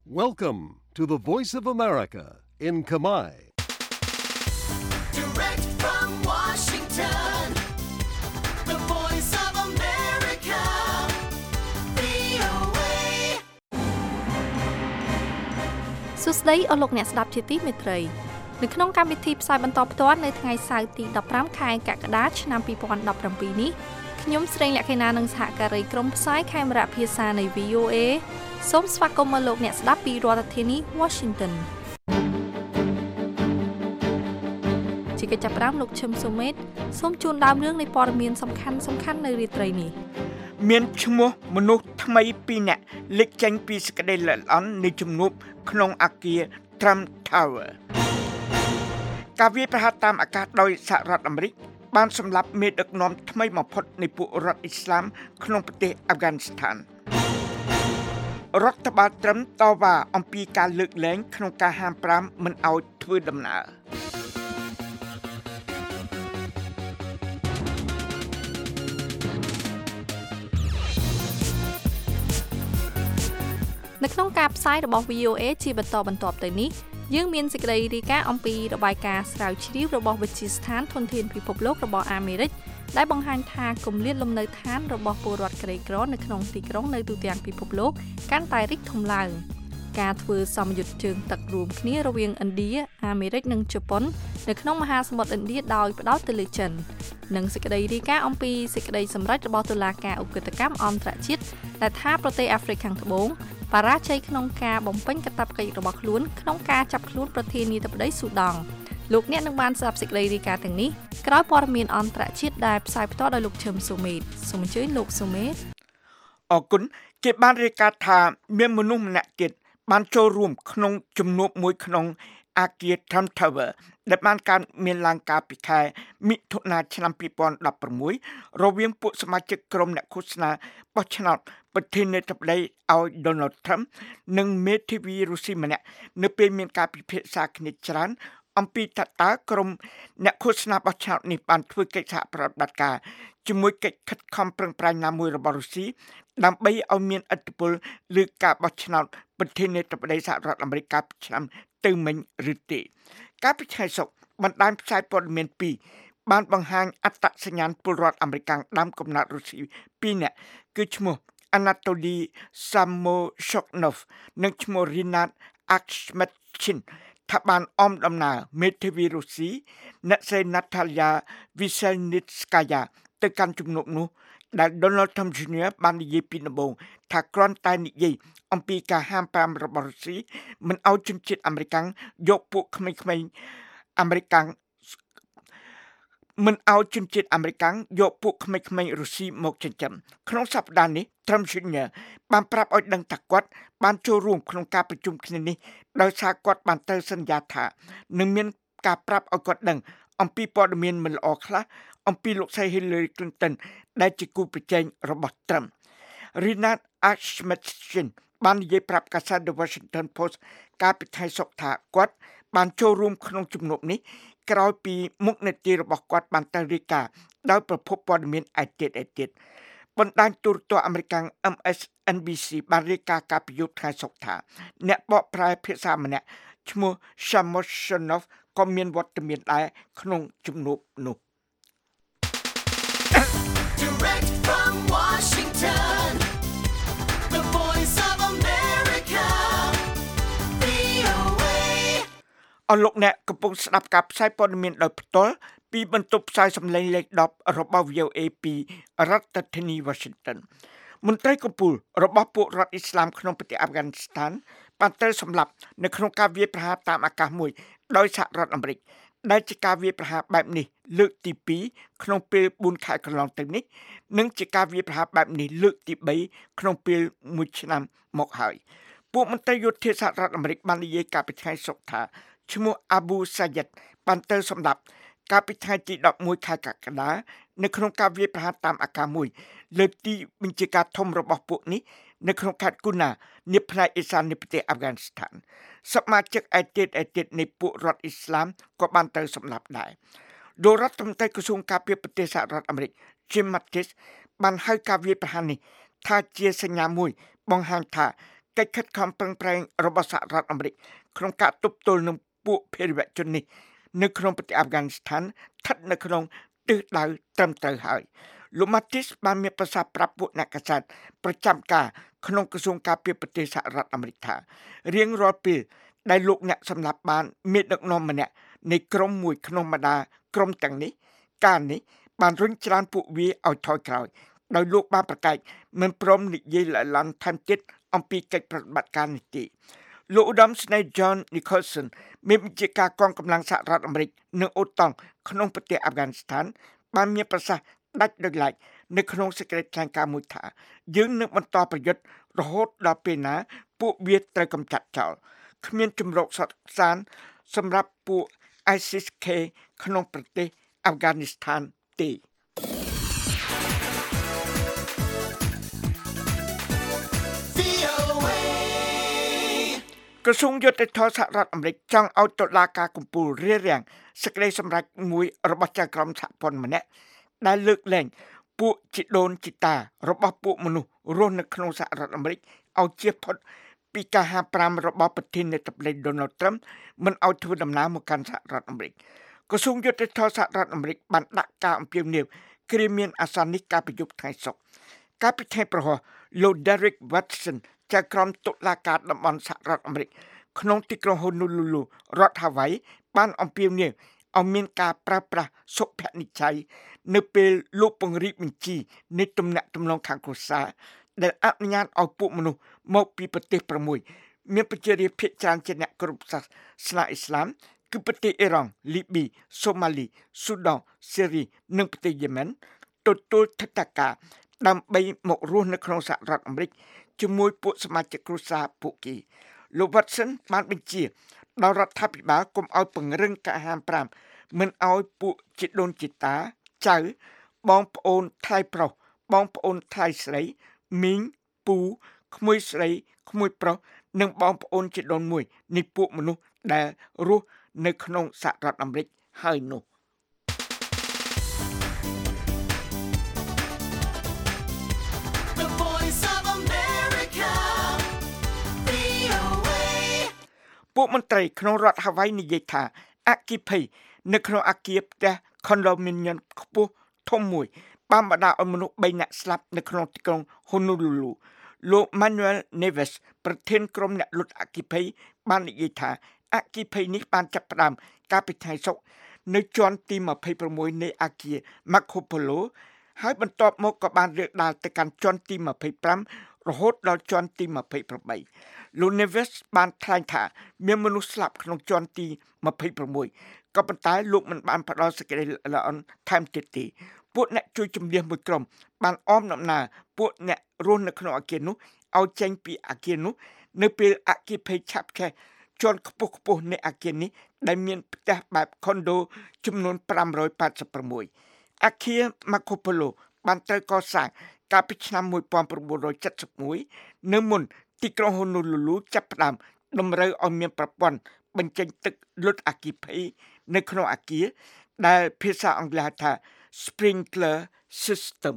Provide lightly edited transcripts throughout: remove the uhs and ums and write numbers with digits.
Welcome to the Voice of America in Khmer. Direct from Washington, the Voice of America, VOA. សួស្តីអស់លោកអ្នកស្ដាប់ជាទីមេត្រីនៅក្នុងកម្មវិធីផ្សាយបន្តផ្ទាល់នៅថ្ងៃសៅរ៍ទី15ខែកក្កដាឆ្នាំ2017នេះខ្ញុំស្រីលក្ខិណានិងសហការីក្រុមផ្សាយខេមរៈភាសានៃ VOA សូមស្វាគមន៍មកលោកអ្នកស្ដាប់ពីរដ្ឋធានី Washington ជាកិច្ចចាប់ផ្ដើមលោកឈឹមសុមេតសូមជូនដើមរឿងនៃព័ត៌មានសំខាន់ៗនៅរាត្រីនេះមានឈ្មោះមនុស្សថ្មី2នាក់លេចចេញពីសេចក្តីល្អិតល្អន់នៃជំនួបក្នុងអគារ Trump Tower ការវាយប្រហារតាមអាកាសដោយសហរដ្ឋអាមេរិកបានសម្លាប់មេដឹកនាំថ្មីបំផុតនៃពួករដ្ឋអ៊ីស្លាមក្នុងប្រទេសអាហ្វហ្គានីស្ថានរដ្ឋបាលត្រឹមតវ៉ាអំពីការលើកលែងក្នុងការហាម5មិនឲ្យធ្វើដំណើរនៅក្នុងការផ្សាយរបស់ VOA ជាបន្តបន្ទាប់ទៅនេះយើងមានសេចក្តីរាយការណ៍អំពីរបាយការណ៍ស្រាវជ្រាវរបស់វិទ្យាស្ថានធនធានពិភពលោករបស់អាមេរិកដែលបង្ហាញថាគម្លាតលំនៅឋានរបស់ពលរដ្ឋក្រីក្រនៅក្នុងទីក្រុងនៅទូទាំងពិភពលោកកាន់តែរីកធំឡើងការធ្វើសម្ពយុទ្ធជើងទឹករួមគ្នារវាងឥណ្ឌាអាមេរិកនិងជប៉ុននៅក្នុងមហាសមុទ្រឥណ្ឌាដោយផ្ដោតទៅលើចិននិងសេចក្តីរាយការណ៍អំពីសេចក្តីសម្រេចរបស់តុលាការឧក្រិដ្ឋកម្មអន្តរជាតិដែលថាប្រទេសអាហ្វ្រិកខាងត្បូងបរាជ័យក្នុងការបំពេញកាតព្វកិច្ចរបស់ខ្លួនក្នុងការចាប់ខ្លួនប្រធានាធិបតីស៊ូដង់លោកអ្នកនឹងបានស្ដាប់សេចក្តីរាយការណ៍ទាំងនេះក្រោយព័ត៌មានអន្តរជាតិដែលផ្សាយផ្ទាល់ដោយលោកឈឹមស៊ូមេតសូមអញ្ជើញលោកស៊ូមេតអរគុណគេបានរាយការណ៍ថាមានមនុស្សម្នាក់ទៀតបានចូលរួមក្នុងជំនួបមួយក្នុងអគារ Trump Tower ដែលបានកើតមានឡើងកាលពីខែមិថុនាឆ្នាំ2016រវាងពួកសមាជិកក្រុមអ្នកឃោសនាបោះឆ្នោតប្រធានាធិបតីឲ្យ Donald Trump និងមេធាវីរុស្ស៊ីម្នាក់នៅពេលមានការពិភាក្សាគ្នាច្រើនអំពីតើក្រុមអ្នកឃោសនាបោះឆ្នោតនេះបានធ្វើកិច្ចសហប្រតិបត្តិការជាមួយកិច្ចខិតខំប្រឹងប្រែងណាមួយរបស់រុស្ស៊ីដើម្បីឲ្យមានឥទ្ធិពលលើការបោះឆ្នោតប្រធានាធិបតីសហរដ្ឋអាមេរិកកាលពីឆ្នាំទៅមិញឬទេកាលពីថ្ងៃសុក្របណ្ដាញផ្សាយព័ត៌មាន2បានបង្ហាញអត្តសញ្ញាណពលរដ្ឋអាមេរិកដើមកំណើតរុស្ស៊ី2នាក់គឺឈ្មោះ Anatoly Samoshoknov និងឈ្មោះ Rinat Akhmetshin ថាបានអមដំណើរមេធាវីរុស្ស៊ីអ្នកស្រី Natalia Veselnitskaya ទៅកាន់ជំនុំនោះដែល Donald Trump Jr. បាននិយាយពីដំបូងថាគ្រាន់តែនិយាយអំពីការហាម5របស់រុស្ស៊ីមិនឲ្យជនជាតិអាមេរិកយកពួកក្មេងៗអាមេរិកមិនឲ្យជនជាតិអាមេរិកយកពួកក្មេងៗរុស្ស៊ីមកចិញ្ចឹមក្នុងសប្តាហ៍នេះ Trump Jr. បានប្រាប់ឲ្យដឹងថាគាត់បានចូលរួមក្នុងការប្រជុំគ្នានេះដោយសារគាត់បានទៅសន្យាថានឹងមានការប្រាប់ឲ្យគាត់ដឹងអំពីព័ត៌មានមិនល្អខ្លះអំពីលោកស្រី Hillary Clinton ដែលជាគូប្រជែងរបស់ Trump Rinat Akhmetshin បាននិយាយប្រាប់កាសែត The Washington Post កាលពីថ្ងៃសុក្រថាគាត់បានចូលរួមក្នុងជំនួបនេះក្រោយពីមុខនេតិរបស់គាត់បានទៅរាយការណ៍ដោយប្រភពព័ត៌មានឯទៀតបណ្ដាញទូរទស្សន៍អាមេរិក MSNBC បានរាយការណ៍កាលពីយប់ថ្ងៃសុក្រថាអ្នកបកប្រែភាសាម្នាក់ឈ្មោះ Samoshonov ក៏មានវត្តមានដែរក្នុងជំនួបនោះ Direct from Washington, the Voice of America, VOA. អស់លោកអ្នកកំពុងស្ដាប់ការផ្សាយព័ត៌មានដោយផ្ទាល់ពីបន្ទប់ផ្សាយសំឡេងលេខ10របស់ VOA ពីរដ្ឋធានី Washington មន្ត្រីកម្ពុជារបស់ពួករដ្ឋអ៊ីស្លាមក្នុងប្រទេសអាហ្វហ្គានីស្ថានបានត្រូវសម្លាប់នៅក្នុងការវាយប្រហារតាមអាកាសមួយដោយសហរដ្ឋអាមេរិកដែលជាការវាយប្រហារបែបនេះលើកទី2ក្នុងពេល4ខែកន្លងទៅនេះនិងជាការវាយប្រហារបែបនេះលើកទី3ក្នុងពេល1ឆ្នាំមកហើយពួកមន្ត្រីយោធាសហរដ្ឋអាមេរិកបាននិយាយកាលពីថ្ងៃសុក្រថាឈ្មោះ Abu Sayyed បានទៅសម្លាប់កាលពីថ្ងៃទី11ខែកក្កដានៅក្នុងការវាយប្រហារតាមអាកាសមួយលើទីបញ្ជាការធំរបស់ពួកនេះនៅក្នុងខេត្តគូណានាផ្នែកឦសាននៃប្រទេសអាហ្វហ្គានីស្ថានសមាជិកឯទៀតនៃពួករដ្ឋអ៊ីស្លាមក៏បានទៅសម្លាប់ដែរលោករដ្ឋមន្ត្រីក្រសួងការពារប្រទេសសហរដ្ឋអាមេរិក Jim Mattis បានហៅការវាយប្រហារនេះថាជាសញ្ញាមួយបង្ហាញថាកិច្ចខិតខំប្រឹងប្រែងរបស់សហរដ្ឋអាមេរិកក្នុងការទប់ទល់នឹងពួកភេរវជននេះនៅក្នុងប្រទេសអាហ្វហ្គានីស្ថានស្ថិតនៅក្នុងទិសដៅត្រឹមត្រូវហើយលោក Mattis បានមានប្រសាសន៍ប្រាប់ពួកអ្នកកាសែតប្រចាំការក្នុងក្រសួងការពារប្រទេសសហរដ្ឋអាមេរិកថារៀងរាល់ពេលដែលលោកអ្នកសម្លាប់បានមេដឹកនាំម្នាក់នៃក្រុមមួយក្នុងបដាក្រុមទាំងនេះការនេះបានរុញច្រានពួកវាឲ្យថយក្រោយដោយលោកបានប្រកែកមិនព្រមនិយាយឡើយថែមទៀតអំពីកិច្ចប្រតិបត្តិការនេះទេលោកឧត្តមស្នេហ៍ John Nicholson មានបញ្ជាការកងកម្លាំងសហរដ្ឋអាមេរិកនៅអូតង់ក្នុងប្រទេសអាហ្វហ្គានីស្ថានបានមានប្រសាសន៍ដាច់ដោយឡែកនៅក្នុងសេចក្តីថ្លែងការណ៍មួយថាយើងនឹងបន្តប្រយុទ្ធរហូតដល់ពេលណាពួកវាត្រូវកម្ចាត់ចោលគ្មានជំរកសុខសាន្តសម្រាប់ពួក ISIS-K ក្នុងប្រទេសអាហ្វហ្គានីស្ថានទេក្រសួងយុតិធម៌សហរដ្ឋអាមេរិកចង់ឲ្យតុលាការកំពូលរារាំងសេចក្តីសម្រេចមួយរបស់ចៅក្រមសហព័ន្ធម្នាក់ដែលលើកលែងពួកជីដូនជីតារបស់ពួកមនុស្សរស់នៅក្នុងសហរដ្ឋអាមេរិកឲ្យជៀសផុតពីការហាម5របស់ប្រធានាធិបតី Donald Trump មិនឲ្យធ្វើដំណើរមកកាន់សហរដ្ឋអាមេរិកក្រសួងយុតិធម៌សហរដ្ឋអាមេរិកបានដាក់ការអំពាវនាវគ្រាមានអាសន្ននេះកាលពីយប់ថ្ងៃសុក្រកាលពីថ្ងៃប្រហោះលោក Derek Watson ចៅក្រមតុលាការតំបន់សហរដ្ឋអាមេរិកក្នុងទីក្រុង Honolulu រដ្ឋ Hawaii បានអំពាវនាវឲ្យមានការប្រើប្រាស់សុភនិច្ច័យនៅពេលលោកពង្រីកបញ្ជីនៃទំនាក់ទំនងខាងគ្រួសារដែលអនុញ្ញាតឲ្យពួកមនុស្សមកពីប្រទេស6មានប្រជារាស្ត្រភាគច្រើនជាអ្នកគ្រប់សាសនាអ៊ីស្លាមគឺប្រទេសអ៊ីរ៉ង់លីប៊ីសូម៉ាលីស៊ូដង់សេរីនិងប្រទេសយេម៉ែនទទួលថវិកាដើម្បីមករស់នៅក្នុងសហរដ្ឋអាមេរិកជាមួយពួកសមាជិកគ្រួសារពួកគេលោក Watson បានបញ្ជាដល់រដ្ឋាភិបាលកុំឲ្យពង្រឹងការហាម5មិនឲ្យពួកជីដូនជីតាចៅបងប្អូនថ្លៃប្រុសបងប្អូនថ្លៃស្រីមីងពូក្មួយស្រីក្មួយប្រុសនិងបងប្អូនជីដូនមួយនៃពួកមនុស្សដែលរស់នៅក្នុងសហរដ្ឋអាមេរិកហើយនោះពួកមន្ត្រីក្នុងរដ្ឋ Hawaii និយាយថាអគ្គិភ័យនៅក្នុងអគារផ្ទះ condominium ខ្ពស់ធំមួយបានបណ្ដាលឲ្យមនុស្ស3នាក់ស្លាប់នៅក្នុងទីក្រុង Honolulu លោក Manuel Neves ប្រធានក្រុមអ្នកលុតអគ្គិភ័យបាននិយាយថាអគ្គិភ័យនេះបានចាប់ផ្ដើមកាលពីថ្ងៃសុក្រនៅជាន់ទី26នៃអគារ Marco Polo ហើយបន្ទាប់មកក៏បានរាលដាលទៅកាន់ជាន់ទី25រហូតដល់ជាន់ទី28លោក Neves បានថ្លែងថាមានមនុស្សស្លាប់ក្នុងជាន់ទី26ក៏ប៉ុន្តែលោកមិនបានផ្ដល់សេចក្តីល្អថែមទៀតទេពួកអ្នកជួយជំនះមួយក្រុមបានអមដំណើរពួកអ្នករស់នៅក្នុងអគារនោះឲ្យចេញពីអគារនោះនៅពេលអគ្គិភ័យឆាប់ខេះជាន់ខ្ពស់នៃអគារនេះដែលមានផ្ទះបែប condo ចំនួន586អគារ Marco Polo បានត្រូវកសាងកាលពីឆ្នាំ1971នៅមុនទីក្រុង Honolulu ចាប់ផ្ដើមតម្រូវឲ្យមានប្រព័ន្ធបញ្ចេញទឹកលុតអគ្គិភ័យនៅក្នុងអគារដែលភាសាអង់គ្លេសហៅថា sprinkler system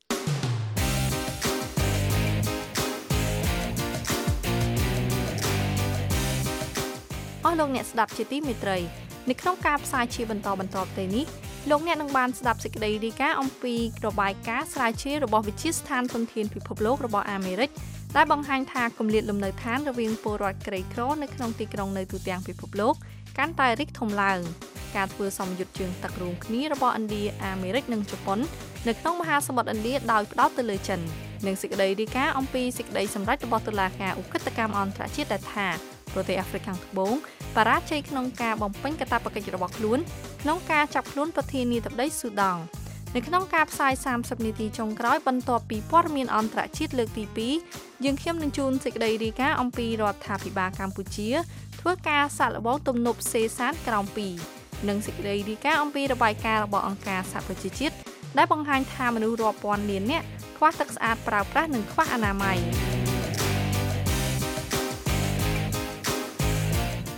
អស់លោកអ្នកស្ដាប់ជាទីមេត្រីនៅក្នុងការផ្សាយជាបន្តទៅនេះលោកអ្នកនឹងបានស្ដាប់សេចក្តីរាយការណ៍អំពីរបាយការណ៍ស្រាវជ្រាវរបស់វិទ្យាស្ថានធនធានពិភពលោករបស់អាមេរិកដែលបង្ហាញថាគម្លាតលំនៅឋានរវាងពលរដ្ឋក្រីក្រនៅក្នុងទីក្រុងនៅទូទាំងពិភពលោកកាន់តែរីកធំឡើងការធ្វើសម្ពយុទ្ធជើងទឹករួមគ្នារបស់ឥណ្ឌាអាមេរិកនិងជប៉ុននៅក្នុងមហាសមុទ្រឥណ្ឌាដោយផ្ដោតទៅលើចិននិងសេចក្តីរាយការណ៍អំពីសេចក្តីសម្រេចរបស់តុលាការឧក្រិដ្ឋកម្មអន្តរជាតិដែលថាប្រទេសអាហ្វ្រិកខាងត្បូងបរាជ័យក្នុងការបំពេញកាតព្វកិច្ចរបស់ខ្លួនក្នុងការចាប់ខ្លួនប្រធានាធិបតីស៊ូដង់នៅក្នុងការផ្សាយ30នាទីចុងក្រោយបន្ទាប់ពីព័ត៌មានអន្តរជាតិលើកទី2យើងខ្ញុំនឹងជូនសេចក្តីរាយការណ៍អំពីរដ្ឋាភិបាលកម្ពុជាធ្វើការសាកល្បងទំនប់សេសានក្រោម2និងសេចក្តីរាយការណ៍អំពីរបាយការណ៍របស់អង្គការសហប្រជាជាតិដែលបង្ហាញថាមនុស្សរាប់ពាន់លាននាក់ខ្វះទឹកស្អាតប្រើប្រាស់និងខ្វះអនាម័យ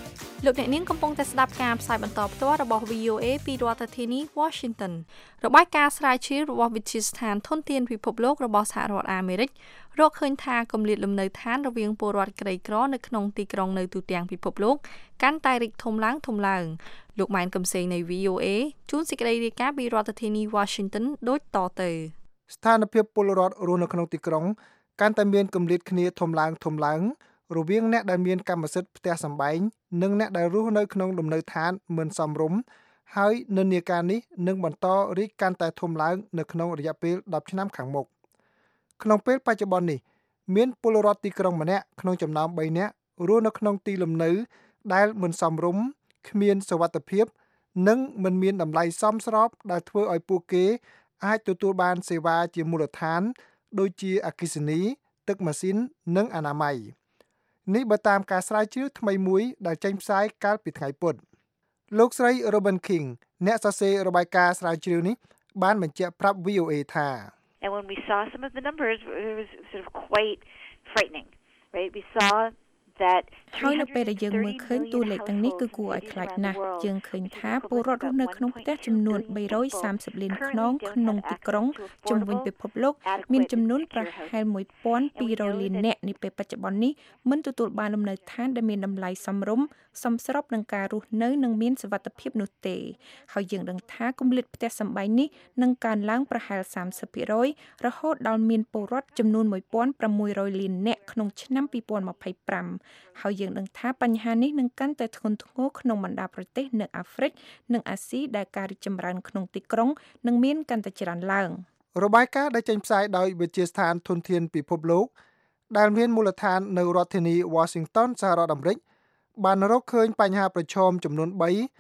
លោកអ្នកនាងកំពុងតែស្ដាប់ការផ្សាយបន្តផ្ទាល់របស់ VOA ពីរដ្ឋធានី Washington របាយការណ៍ស្រាវជ្រាវរបស់វិទ្យាស្ថានធនធានពិភពលោករបស់សហរដ្ឋអាមេរិករកឃើញថាគម្លាតលំនៅឋានរវាងពលរដ្ឋក្រីក្រនៅក្នុងទីក្រុងនៅទូទាំងពិភពលោកកាន់តែរីកធំឡើងលោកម៉ែនកំសែងនៃ VOA ជួនសេចក្តីរាយការណ៍ពីរដ្ឋធានី Washington ដូចតទៅស្ថានភាពពលរដ្ឋរស់នៅក្នុងទីក្រុងកាន់តែមានគម្លាតគ្នាធំឡើងរវាងអ្នកដែលមានកម្មសិទ្ធិផ្ទះសម្បែងនិងអ្នកដែលរស់នៅក្នុងលំនៅឋានមិនសមរម្យហើយនិន្នាការនេះនឹងបន្តរីកកាន់តែធំឡើងនៅក្នុងរយៈពេល10ឆ្នាំខាងមុខក្នុងពេលបច្ចុប្បន្ននេះមានពលរដ្ឋទីក្រុងម្នាក់ក្នុងចំណោម3នាក់រស់នៅក្នុងទីលំនៅដែលមិនសមរម្យគ្មានសុវត្ថិភាពនិងមិនមានតម្លៃសមស្របដែលធ្វើឲ្យពួកគេអាចទទួលបានសេវាជាមូលដ្ឋានដូចជាអគ្គិសនីទឹកម៉ាស៊ីននិងអនាម័យនេះបើតាមការស្រាវជ្រាវថ្មីមួយដែលចេញផ្សាយកាលពីថ្ងៃពុធលោកស្រី Robin King អ្នកសរសេររបាយការណ៍ស្រាវជ្រាវនេះបានបញ្ជាក់ប្រាប់ VOA ថា And when we saw some of the numbers it was sort of quite frightening right we saw that ហើយនៅពេលដែលយើងមើលឃើញតួលេខទាំងនេះគឺគួរឲ្យខ្លាចណាស់យើងឃើញថាពលរដ្ឋរស់នៅក្នុងផ្ទះចំនួន330លានខ្នងក្នុងទីក្រុងជុំវិញពិភពលោកមានចំនួនប្រហែល 1200 លាននាក់នាពេលបច្ចុប្បន្ននេះមិនទទួលបានលំនៅឋានដែលមានតម្លៃសមរម្យសមស្របនឹងការរស់នៅនិងមានសុវត្ថិភាពនោះទេហើយយើងដឹងថាគម្លាតផ្ទះសម្បែងនេះនឹងកើនឡើងប្រហែល 30% រហូតដល់មានពលរដ្ឋចំនួន 1600 លាននាក់ក្នុងឆ្នាំ2025ហើយយើងដឹងថាបញ្ហានេះនឹងកាន់តែធ្ងន់ធ្ងរក្នុងបណ្ដាប្រទេសនៅអាហ្វ្រិកនិងអាស៊ីដែលការរីកចម្រើនក្នុងទីក្រុងនឹងមានកាន់តែច្រើនឡើងរបាយការណ៍ដែលចេញផ្សាយដោយវិទ្យាស្ថានធនធានពិភពលោកដែលមានមូលដ្ឋាននៅរដ្ឋធានី Washington សហរដ្ឋអាមេរិកបានរកឃើញបញ្ហាប្រឈមចំនួន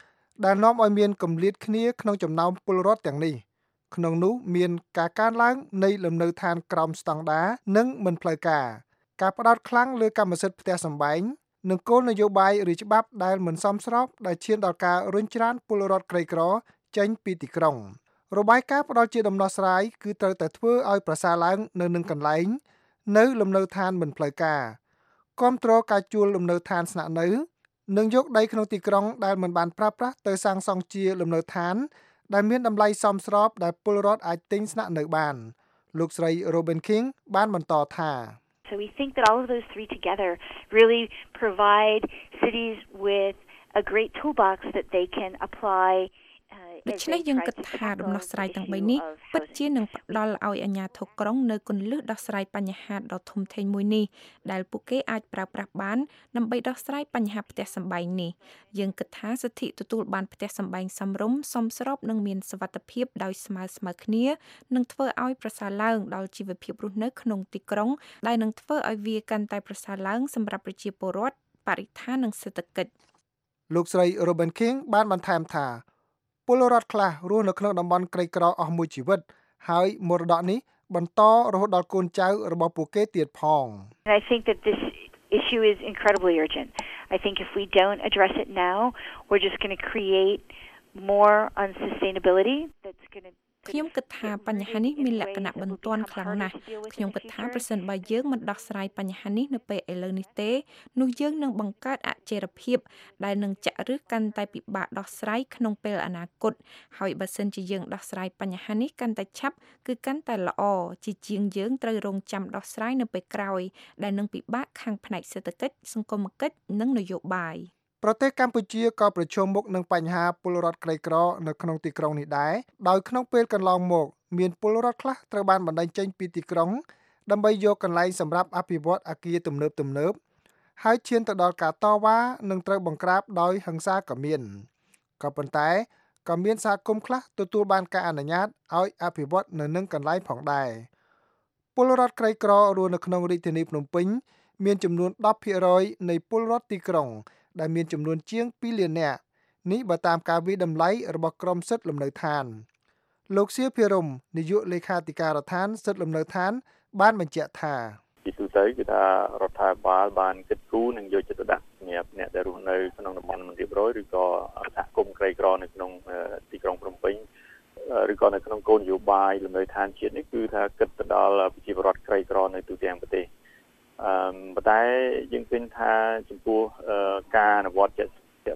3ដែលនាំឲ្យមានគម្លាតគ្នាក្នុងចំណោមពលរដ្ឋទាំងនេះក្នុងនោះមានការកើនឡើងនៃលំនៅឋានក្រោមស្តង់ដារនិងមិនផ្លូវការផ្ដោតខ្លាំងលើកម្មសិទ្ធិផ្ទះសម្បែងនិងគោលនយោបាយឬច្បាប់ដែលមិនសមស្របដែលឈានដល់ការរុញច្រានពលរដ្ឋក្រីក្រចេញពីទីក្រុងរបាយការណ៍ផ្ដល់ជាដំណោះស្រាយគឺត្រូវតែធ្វើឲ្យប្រសើរឡើងនៅនឹងកន្លែងនៅលំនៅឋានមិនផ្លូវការគាំទ្រការជួលលំនៅឋានស្នាក់នៅនិងយកដីក្នុងទីក្រុងដែលមិនបានប្រើប្រាស់ទៅសាងសង់ជាលំនៅឋានដែលមានតម្លៃសមស្របដែលពលរដ្ឋអាចទិញស្នាក់នៅបានលោកស្រី Robin King បានបន្តថា So we think that all of those three together really provide cities with a great toolbox that they can apply ដូច្នេះយើងគិតថាដំណោះស្រាយទាំង3នេះពិតជានឹងផ្ដល់ឲ្យអាជ្ញាធរក្រុងនៅគន្លឹះដោះស្រាយបញ្ហាដ៏ធំធេងមួយនេះដែលពួកគេអាចប្រើប្រាស់បានដើម្បីដោះស្រាយបញ្ហាផ្ទះសម្បែងនេះយើងគិតថាសិទ្ធិទទួលបានផ្ទះសម្បែងសមរម្យសមស្របនិងមានសុវត្ថិភាពដោយស្មើៗគ្នានឹងធ្វើឲ្យប្រសើរឡើងដល់ជីវភាពរស់នៅក្នុងទីក្រុងដែលនឹងធ្វើឲ្យវាកាន់តែប្រសើរឡើងសម្រាប់ប្រជាពលរដ្ឋបរិស្ថាននិងសេដ្ឋកិច្ចលោកស្រី Robin King បានបន្ថែមថាពលរដ្ឋខ្លះរស់នៅក្នុងតំបន់ក្រីក្រអស់មួយជីវិតហើយមរតកនេះបន្តរហូតដល់កូនចៅរបស់ពួកគេទៀតផង I think that this issue is incredibly urgent. I think if we don't address it now, we're just going to create more unsustainability that's going to ខ្ញុំគិតថាបញ្ហានេះមានលក្ខណៈបន្ទាន់ខ្លាំងណាស់ខ្ញុំគិតថាប្រសិនបើយើងមិនដោះស្រាយបញ្ហានេះនៅពេលឥឡូវនេះទេនោះយើងនឹងបង្កើតអចលភាពដែលនឹងចាក់ឫសកាន់តែពិបាកដោះស្រាយក្នុងពេលអនាគតហើយបើសិនជាយើងដោះស្រាយបញ្ហានេះកាន់តែឆាប់គឺកាន់តែល្អជាជាងយើងត្រូវរងចាំដោះស្រាយនៅពេលក្រោយដែលនឹងពិបាកខាងផ្នែកសេដ្ឋកិច្ចសង្គមគិច្ចនិងនយោបាយប្រទេសកម្ពុជាក៏ប្រឈមមុខនឹងបញ្ហាពលរដ្ឋក្រីក្រនៅក្នុងទីក្រុងនេះដែរដោយក្នុងពេលកន្លងមកមានពលរដ្ឋខ្លះត្រូវបានបណ្តេញចេញពីទីក្រុងដើម្បីយកកន្លែងសម្រាប់អភិវឌ្ឍអគារទំនើបហើយឈានទៅដល់ការតវ៉ានិងត្រូវបង្ក្រាបដោយហិង្សាក៏មានក៏ប៉ុន្តែក៏មានសហគមន៍ខ្លះទទួលបានការអនុញ្ញាតឲ្យអភិវឌ្ឍនៅនឹងកន្លែងផងដែរពលរដ្ឋក្រីក្ររស់នៅក្នុងរាជធានីភ្នំពេញមានចំនួន 10% នៃពលរដ្ឋទីក្រុងដែលមានចំនួនជាង2លាននាក់នេះបើតាមការវិតម្លៃរបស់ក្រមសិទ្ធិលំនៅឋានលោកសៀភិរមនាយកលេខាធិការដ្ឋានសិទ្ធិលំនៅឋានបានបញ្ជាក់ថាពីទូទៅគឺថារដ្ឋាភិបាលបានគិតគូរនិងយកចិត្តទុកដាក់សម្រាប់អ្នកដែលរស់នៅក្នុងតំបន់មិនរៀបរយឬក៏សហគមន៍ក្រីក្រនៅក្នុងទីក្រុងភ្នំពេញឬក៏នៅក្នុងគោលនយោបាយលំនៅឋានជាតិនេះគឺថាគិតទៅដល់ប្រជាពលរដ្ឋក្រីក្រនៅទូទាំងប្រទេសប៉ុន្តែយើងឃើញថាចំពោះការអនុវត្តជាក់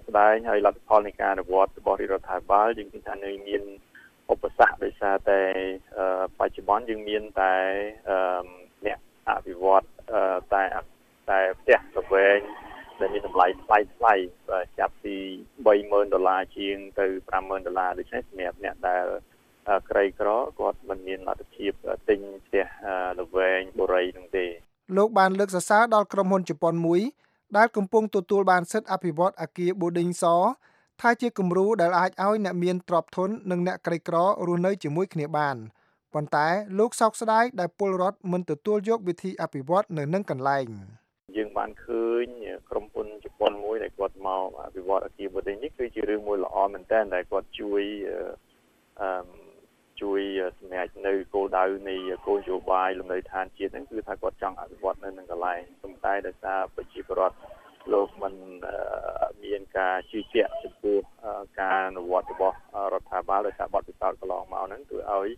ស្ដែងហើយលទ្ធផលនៃការអនុវត្តរបស់រដ្ឋាភិបាលយើងឃើញថានៅមានឧបសគ្គដោយសារតែបច្ចុប្បន្នយើងមានតែអ្នកអភិវឌ្ឍតែផ្ទះល្វែងដែលមានតម្លៃថ្លៃចាប់ពី$30,000ជាងទៅ$50,000 ដូច្នេះសម្រាប់អ្នកដែលក្រីក្រគាត់មិនមានលទ្ធភាពទិញផ្ទះល្វែងបុរីនោះទេលោកបានលើកសរសើរដល់ក្រុមហ៊ុនជប៉ុនមួយដែលកំពុងទទួលបានសិទ្ធិអភិវឌ្ឍអគារ Boarding សថាជាគំរូដែលអាចឲ្យអ្នកមានទ្រព្យធននិងអ្នកក្រីក្ររស់នៅជាមួយគ្នាបានប៉ុន្តែលោកសោកស្ដាយដែលពលរដ្ឋមិនទទួលយកវិធីអភិវឌ្ឍនៅនឹងកន្លែងយើងបានឃើញក្រុមហ៊ុនជប៉ុនមួយដែលគាត់មកអភិវឌ្ឍអគារ Boarding នេះគឺជារឿងមួយល្អមែនទែនដែលគាត់ជួយសម្រាប់នៅគោលដៅនៃគោលនយោបាយលំនៅឋានជាតិហ្នឹងគឺថាគាត់ចង់អភិវឌ្ឍនៅនឹងកន្លែងប៉ុន្តែដោយសារប្រជាពលរដ្ឋលោកមិនមានការជឿជាក់ចំពោះការអនុវត្តរបស់រដ្ឋាភិបាលដោយសារបទពិសោធន៍កន្លងមកហ្នឹងគឺឲ្យ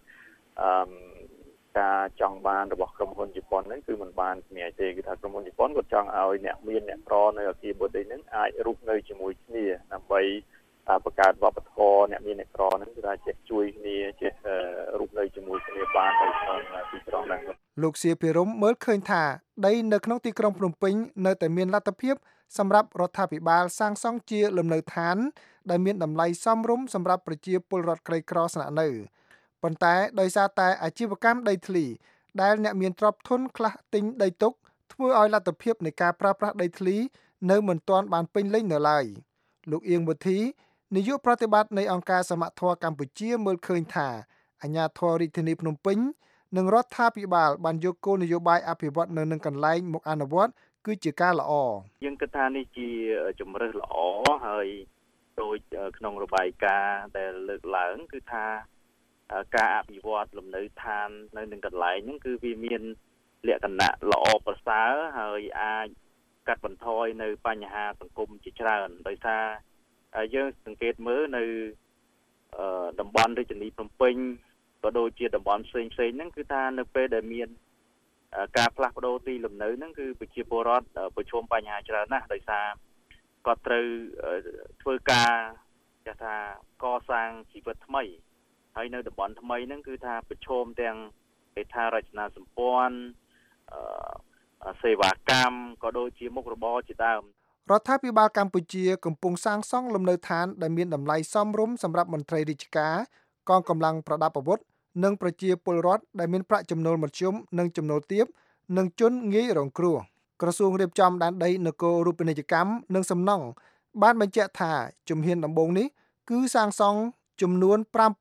ការចង់បានរបស់ក្រុមហ៊ុនជប៉ុនហ្នឹងគឺមិនបានស្មារតីទេគឺថាក្រុមហ៊ុនជប៉ុនគាត់ចង់ឲ្យអ្នកមានអ្នកក្រនៅអគារ Boarding ហ្នឹងអាចរស់នៅជាមួយគ្នាដើម្បីបង្កើតវប្បធម៌អ្នកមានអ្នកក្រហ្នឹងគឺថាចេះជួយគ្នាចេះរស់នៅជាមួយគ្នាបាននៅក្នុងទីក្រុងហ្នឹងលោកសៀភិរមមើលឃើញថាដីនៅក្នុងទីក្រុងភ្នំពេញនៅតែមានលទ្ធភាពសម្រាប់រដ្ឋាភិបាលសាងសង់ជាលំនៅឋានដែលមានតម្លៃសមរម្យសម្រាប់ប្រជាពលរដ្ឋក្រីក្រស្នាក់នៅប៉ុន្តែដោយសារតែអាជីវកម្មដីធ្លីដែលអ្នកមានទ្រព្យធនខ្លះទិញដីទុកធ្វើឲ្យលទ្ធភាពនៃការប្រើប្រាស់ដីធ្លីនៅមិនទាន់បានពេញលេញនៅឡើយលោកអៀងវុធីនាយកប្រតិបត្តិនៃអង្គការសមត្ថភាពកម្ពុជាមើលឃើញថាអាជ្ញាធររាជធានីភ្នំពេញនិងរដ្ឋាភិបាលបានយកគោលនយោបាយអភិវឌ្ឍនៅនឹងកន្លែងមកអនុវត្តគឺជាការល្អយើងគិតថានេះជាជំរើសល្អហើយដូចក្នុងរបាយការណ៍ដែលលើកឡើងគឺថាការអភិវឌ្ឍលំនៅឋាននៅនឹងកន្លែងហ្នឹងគឺវាមានលក្ខណៈល្អប្រសើរហើយអាចកាត់បន្ថយនៅបញ្ហាសង្គមជាច្រើនដោយសារយើងសង្កេតមើលនៅតំបន់រាជធានីភ្នំពេញក៏ដូចជាតំបន់ផ្សេងៗហ្នឹងគឺថានៅពេលដែលមានការផ្លាស់ប្ដូរទីលំនៅហ្នឹងគឺប្រជាពលរដ្ឋប្រឈមបញ្ហាច្រើនណាស់ដោយសារគាត់ត្រូវធ្វើការចាស់ថាកសាងជីវិតថ្មីហើយនៅតំបន់ថ្មីហ្នឹងគឺថាប្រឈមទាំងហេដ្ឋារចនាសម្ព័ន្ធសេវាកម្មក៏ដូចជាមុខរបរជាដើមរដ្ឋាភិបាលកម្ពុជាកំពុងសាងសង់លំនៅឋានដែលមានតម្លៃសមរម្យសម្រាប់មន្ត្រីរាជការកងកម្លាំងប្រដាប់អាវុធនិងប្រជាពលរដ្ឋដែលមានប្រាក់ចំណូលមធ្យមនិងចំណូលទាបនិងជនងាយរងគ្រោះក្រសួងរៀបចំដែនដីនគររូបនីយកម្មនិងសំណង់បានបញ្ជាក់ថាជំហានដំបូងនេះគឺសាងសង់ចំនួន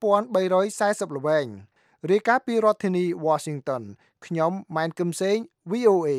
5340ល្វែងរាយការណ៍ពីរដ្ឋធានី Washington ខ្ញុំម៉ែនគឹមសេង VOA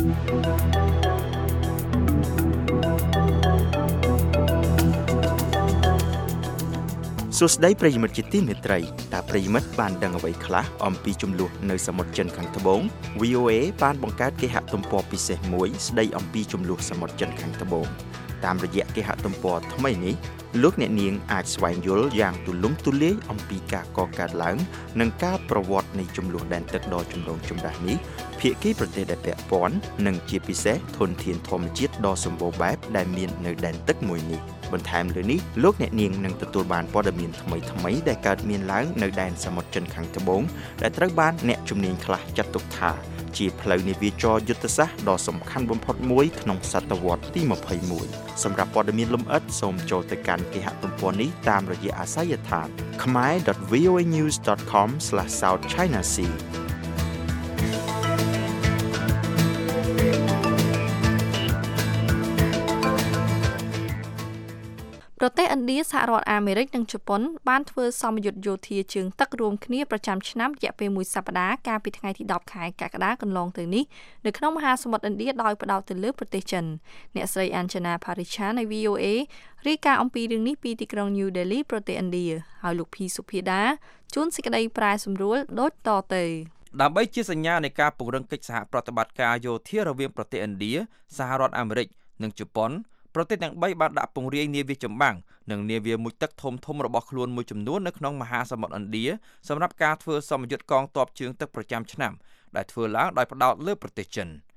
សួស្តីប្រិយមិត្តជាទីមេត្រីតើប្រិយមិត្តបានដឹងអ្វីខ្លះអំពីចំនួននៅសមុទ្រចិនខាងត្បូង VOA បានបង្កើតគេហទំព័រពិសេសមួយស្ដីអំពីចំនួនសមុទ្រចិនខាងត្បូងតាមរយៈគេហទំព័រថ្មីនេះលោកអ្នកនាងអាចស្វែងយល់យ៉ាងទូលំទូលាយអំពីការកកើតឡើងនិងការប្រវត្តិនៃចំនួនដែនទឹកដ៏ចម្រូងចម្រាសនេះភាគីប្រទេសដែលពាក់ព័ន្ធនិងជាពិសេសធនធានធម្មជាតិដ៏សម្បូរបែបដែលមាននៅដែនទឹកមួយនេះបន្ថែមលើនេះលោកអ្នកនាងនឹងទទួលបានព័ត៌មានថ្មីៗដែលកើតមានឡើងនៅដែនសមុទ្រចិនខាងត្បូងដែលត្រូវបានអ្នកជំនាញខ្លះចាត់ទុកថាជាផ្លូវនាវាចរយុទ្ធសាស្ត្រដ៏សំខាន់បំផុតមួយក្នុងសតវត្សទី21សម្រាប់ព័ត៌មានលម្អិតសូមចូលទៅកាន់គេហទំព័រនេះតាមរយៈអាសយដ្ឋាន khmer.voanews.com/southchinasea ប្រទេសឥណ្ឌាសហរដ្ឋអាមេរិកនិងជប៉ុនបានធ្វើសម្ពយុទ្ធយោធាជើងទឹករួមគ្នាប្រចាំឆ្នាំរយៈពេល1សប្តាហ៍កាលពីថ្ងៃទី10ខែកក្កដាកន្លងទៅនេះនៅក្នុងមហាសមុទ្រឥណ្ឌាដោយផ្ដោតទៅលើប្រទេសចិនអ្នកស្រី Anjana Paricha នៃ VOA រាយការណ៍អំពីរឿងនេះពីទីក្រុង New Delhi ប្រទេសឥណ្ឌាហើយលោកភីសុភាដាជួនសេចក្តីប្រែសម្រួលដូចតទៅដើម្បីជាសញ្ញានៃការពង្រឹងកិច្ចសហប្រតិបត្តិការយោធារវាងប្រទេសឥណ្ឌាសហរដ្ឋអាមេរិកនិងជប៉ុនប្រទេសទាំង3បានដាក់ពង្រាយនាវាចម្បាំងនិងនាវាមុជទឹកធំៗរបស់ខ្លួនមួយចំនួននៅក្នុងមហាសមុទ្រឥណ្ឌាសម្រាប់ការធ្វើសម្ពយុទ្ធកងទ័ពជើងទឹកប្រចាំឆ្នាំដែលធ្វើឡើងដោយផ្ដោតលើប្រទេសចិន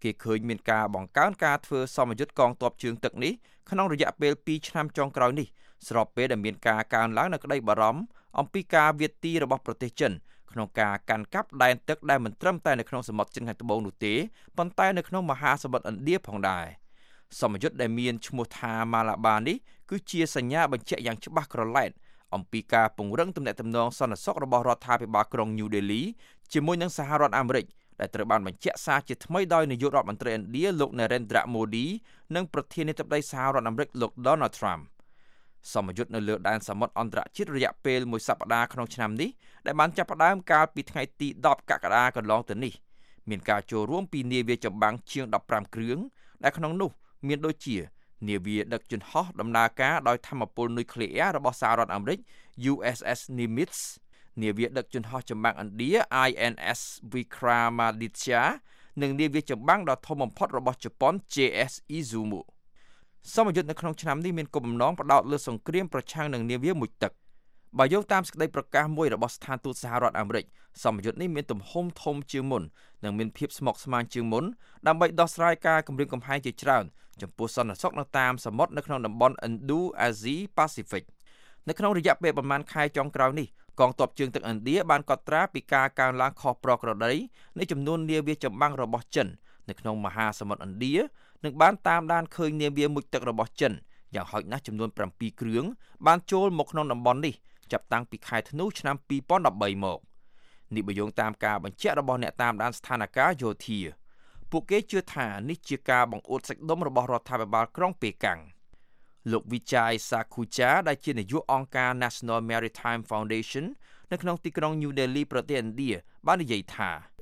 គេឃើញមានការបង្កើនការធ្វើសមយុទ្ធកងទ័ពជើងទឹកនេះក្នុងរយៈពេល2ឆ្នាំចុងក្រោយនេះស្របពេលដែលមានការកើនឡើងនូវក្តីបារម្ភអំពីការវាយទីរបស់ប្រទេសចិនក្នុងការកាន់កាប់ដែនទឹកដែលមិនត្រឹមតែនៅក្នុងសមុទ្រចិនខាងត្បូងនោះទេប៉ុន្តែនៅក្នុងមហាសមុទ្រឥណ្ឌាផងដែរសមយុទ្ធដែលមានឈ្មោះថាម៉ាឡាបានេះគឺជាសញ្ញាបញ្ជាក់យ៉ាងច្បាស់ក្រឡែតអំពីការពង្រឹងទំនាក់ទំនងសន្តិសុខរបស់រដ្ឋាភិបាលក្រុង New Delhi ជាមួយនឹងសហរដ្ឋអាមេរិកដែលត្រូវបានបញ្ជាក់សារជាថ្មីដោយនាយករដ្ឋមន្ត្រីឥណ្ឌាលោក Narendra Modi និងប្រធានាធិបតីសហរដ្ឋអាមេរិកលោក Donald Trump សមយុទ្ធនៅលើដែនសមុទ្រអន្តរជាតិរយៈពេល1សប្តាហ៍ក្នុងឆ្នាំនេះដែលបានចាប់ផ្ដើមកាលពីថ្ងៃទី10កក្កដាកន្លងទៅនេះមានការចូលរួមពីនាវាចម្បាំងជាង15គ្រឿងដែលក្នុងនោះមានដូចជានាវាដឹកជញ្ជូនដំណើរការដោយថាមពលនុយក្លេអ៊ែររបស់សហរដ្ឋអាមេរិក USS Nimitz នាវាដឹកជញ្ជូនចម្បាំងឥណ្ឌា INS Vikramaditya និងនាវាចម្បាំងដ៏ធំបំផុតរបស់ជប៉ុន JS Izumo សមយុទ្ធនៅក្នុងឆ្នាំនេះមានគោលបំណងផ្ដោតលើសង្គ្រាមប្រឆាំងនឹងនាវាមុជទឹកបើយោងតាមសេចក្តីប្រកាសមួយរបស់ស្ថានទូតសហរដ្ឋអាមេរិកសមយុទ្ធនេះមានទំហំធំជាងមុននិងមានភាពស្មុគស្មាញជាងមុនដើម្បីដោះស្រាយការគំរាមកំហែងជាច្រើនចំពោះសន្តិសុខនៅតាមសមុទ្រនៅក្នុងតំបន់ Indo-Pacific នៅក្នុងរយៈពេលប្រមាណខែចុងក្រោយនេះកងទ័ពជើងទឹកឥណ្ឌាបានកត់ត្រាពីការកើនឡើងខុសប្រក្រតីនៃចំនួននាវាចម្បាំងរបស់ចិននៅក្នុងមហាសមុទ្រឥណ្ឌានិងបានតាមដានឃើញនាវាមុជទឹករបស់ចិនយ៉ាងហោចណាស់ចំនួន7គ្រឿងបានចូលមកក្នុងតំបន់នេះចាប់តាំងពីខែធ្នូឆ្នាំ2013មកនេះបើយោងតាមការបញ្ជាក់របស់អ្នកតាមដានស្ថានភាពយោធាពួកគេជឿថានេះជាការបង្អួតសាច់ដុំរបស់រដ្ឋាភិបាលក្រុងប៉េកាំងលោកវិជ័យសាខូចាដែលជានាយកអង្គការ National Maritime Foundation នៅក្នុងទីក្រុង New Delhi ប្រទេសឥណ្ឌាបាននិយាយថា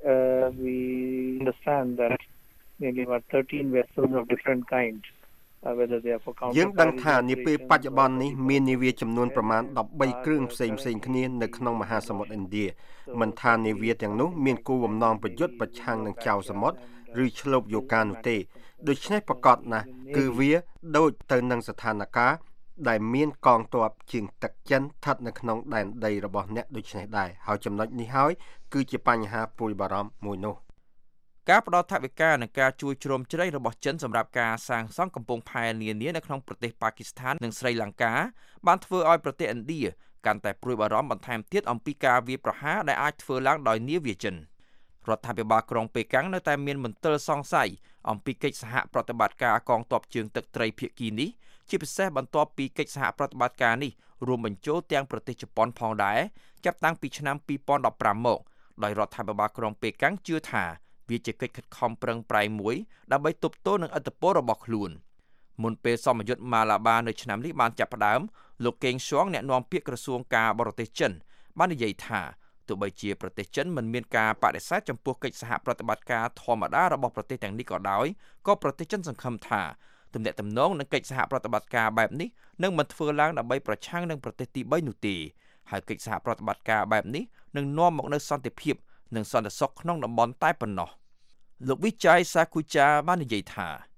we understand that nearly about 13 vessels of different kinds whether they are for counter យើងដឹងថានាពេលបច្ចុប្បន្ននេះមាននាវាចំនួនប្រមាណ13គ្រឿងផ្សេងៗគ្នានៅក្នុងមហាសមុទ្រឥណ្ឌាមិនថានាវាទាំងនោះមានគោលបំណងប្រយុទ្ធប្រឆាំងនឹងចៅសមុទ្រឬឆ្លូបយូកានោះទេដូច្នេះប្រកាសណាស់គឺវាដូចទៅនឹងស្ថានភាពដែលមានកងទ័ពជើងទឹកចិនស្ថិតនៅក្នុងដែនដីរបស់អ្នកដូច្នេះដែរហើយចំណុចនេះហើយគឺជាបញ្ហាព្រួយបារម្ភមួយនោះការផ្ដល់ថវិកានិងការជួយជ្រោមជ្រែងរបស់ចិនសម្រាប់ការសាងសង់កំពង់ផែនានានៅក្នុងប្រទេសប៉ាគីស្ថាននិងស្រីលង្កាបានធ្វើឲ្យប្រទេសឥណ្ឌាកាន់តែព្រួយបារម្ភបន្ថែមទៀតអំពីការវាយប្រហារដែលអាចធ្វើឡើងដោយនាវាចិនរដ្ឋាភិបាលក្រុងប៉េកាំងនៅតែមានមន្ទិលសង្ស័យអំពីកិច្ចសហប្រតិបត្តិការកងទ័ពជើងទឹកត្រីភាគីនេះជាពិសេសបន្ទាប់ពីកិច្ចសហប្រតិបត្តិការនេះរួមបញ្ចូលទាំងប្រទេសជប៉ុនផងដែរចាប់តាំងពីឆ្នាំ2015មកដោយរដ្ឋាភិបាលក្រុងប៉េកាំងជឿថាវាជាកិច្ចខិតខំប្រឹងប្រែងមួយដើម្បីទប់ទល់នឹងឥទ្ធិពលរបស់ខ្លួនមុនពេលសមយុទ្ធម៉ាឡាបានៅឆ្នាំនេះបានចាប់ផ្ដើមលោកកេងសួងអ្នកនាំពាក្យក្រសួងការបរទេសចិនបាននិយាយថាទោះបីជាប្រទេសចិនមិនមានការបដិសេធចំពោះកិច្ចសហប្រតិបត្តិការធម្មតារបស់ប្រទេសទាំងនេះក៏ដោយក៏ប្រទេសចិនសង្ឃឹមថាទំនាក់ទំនងនឹងកិច្ចសហប្រតិបត្តិការបែបនេះនឹងមិនធ្វើឡើងដើម្បីប្រឆាំងនឹងប្រទេសទី3នោះទេហើយកិច្ចសហប្រតិបត្តិការបែបនេះនឹងនាំមកនូវសន្តិភាពនិងសន្តិសុខក្នុងតំបន់តែប៉ុណ្ណោះលោកវិជ័យសាគូចាបាននិយាយថា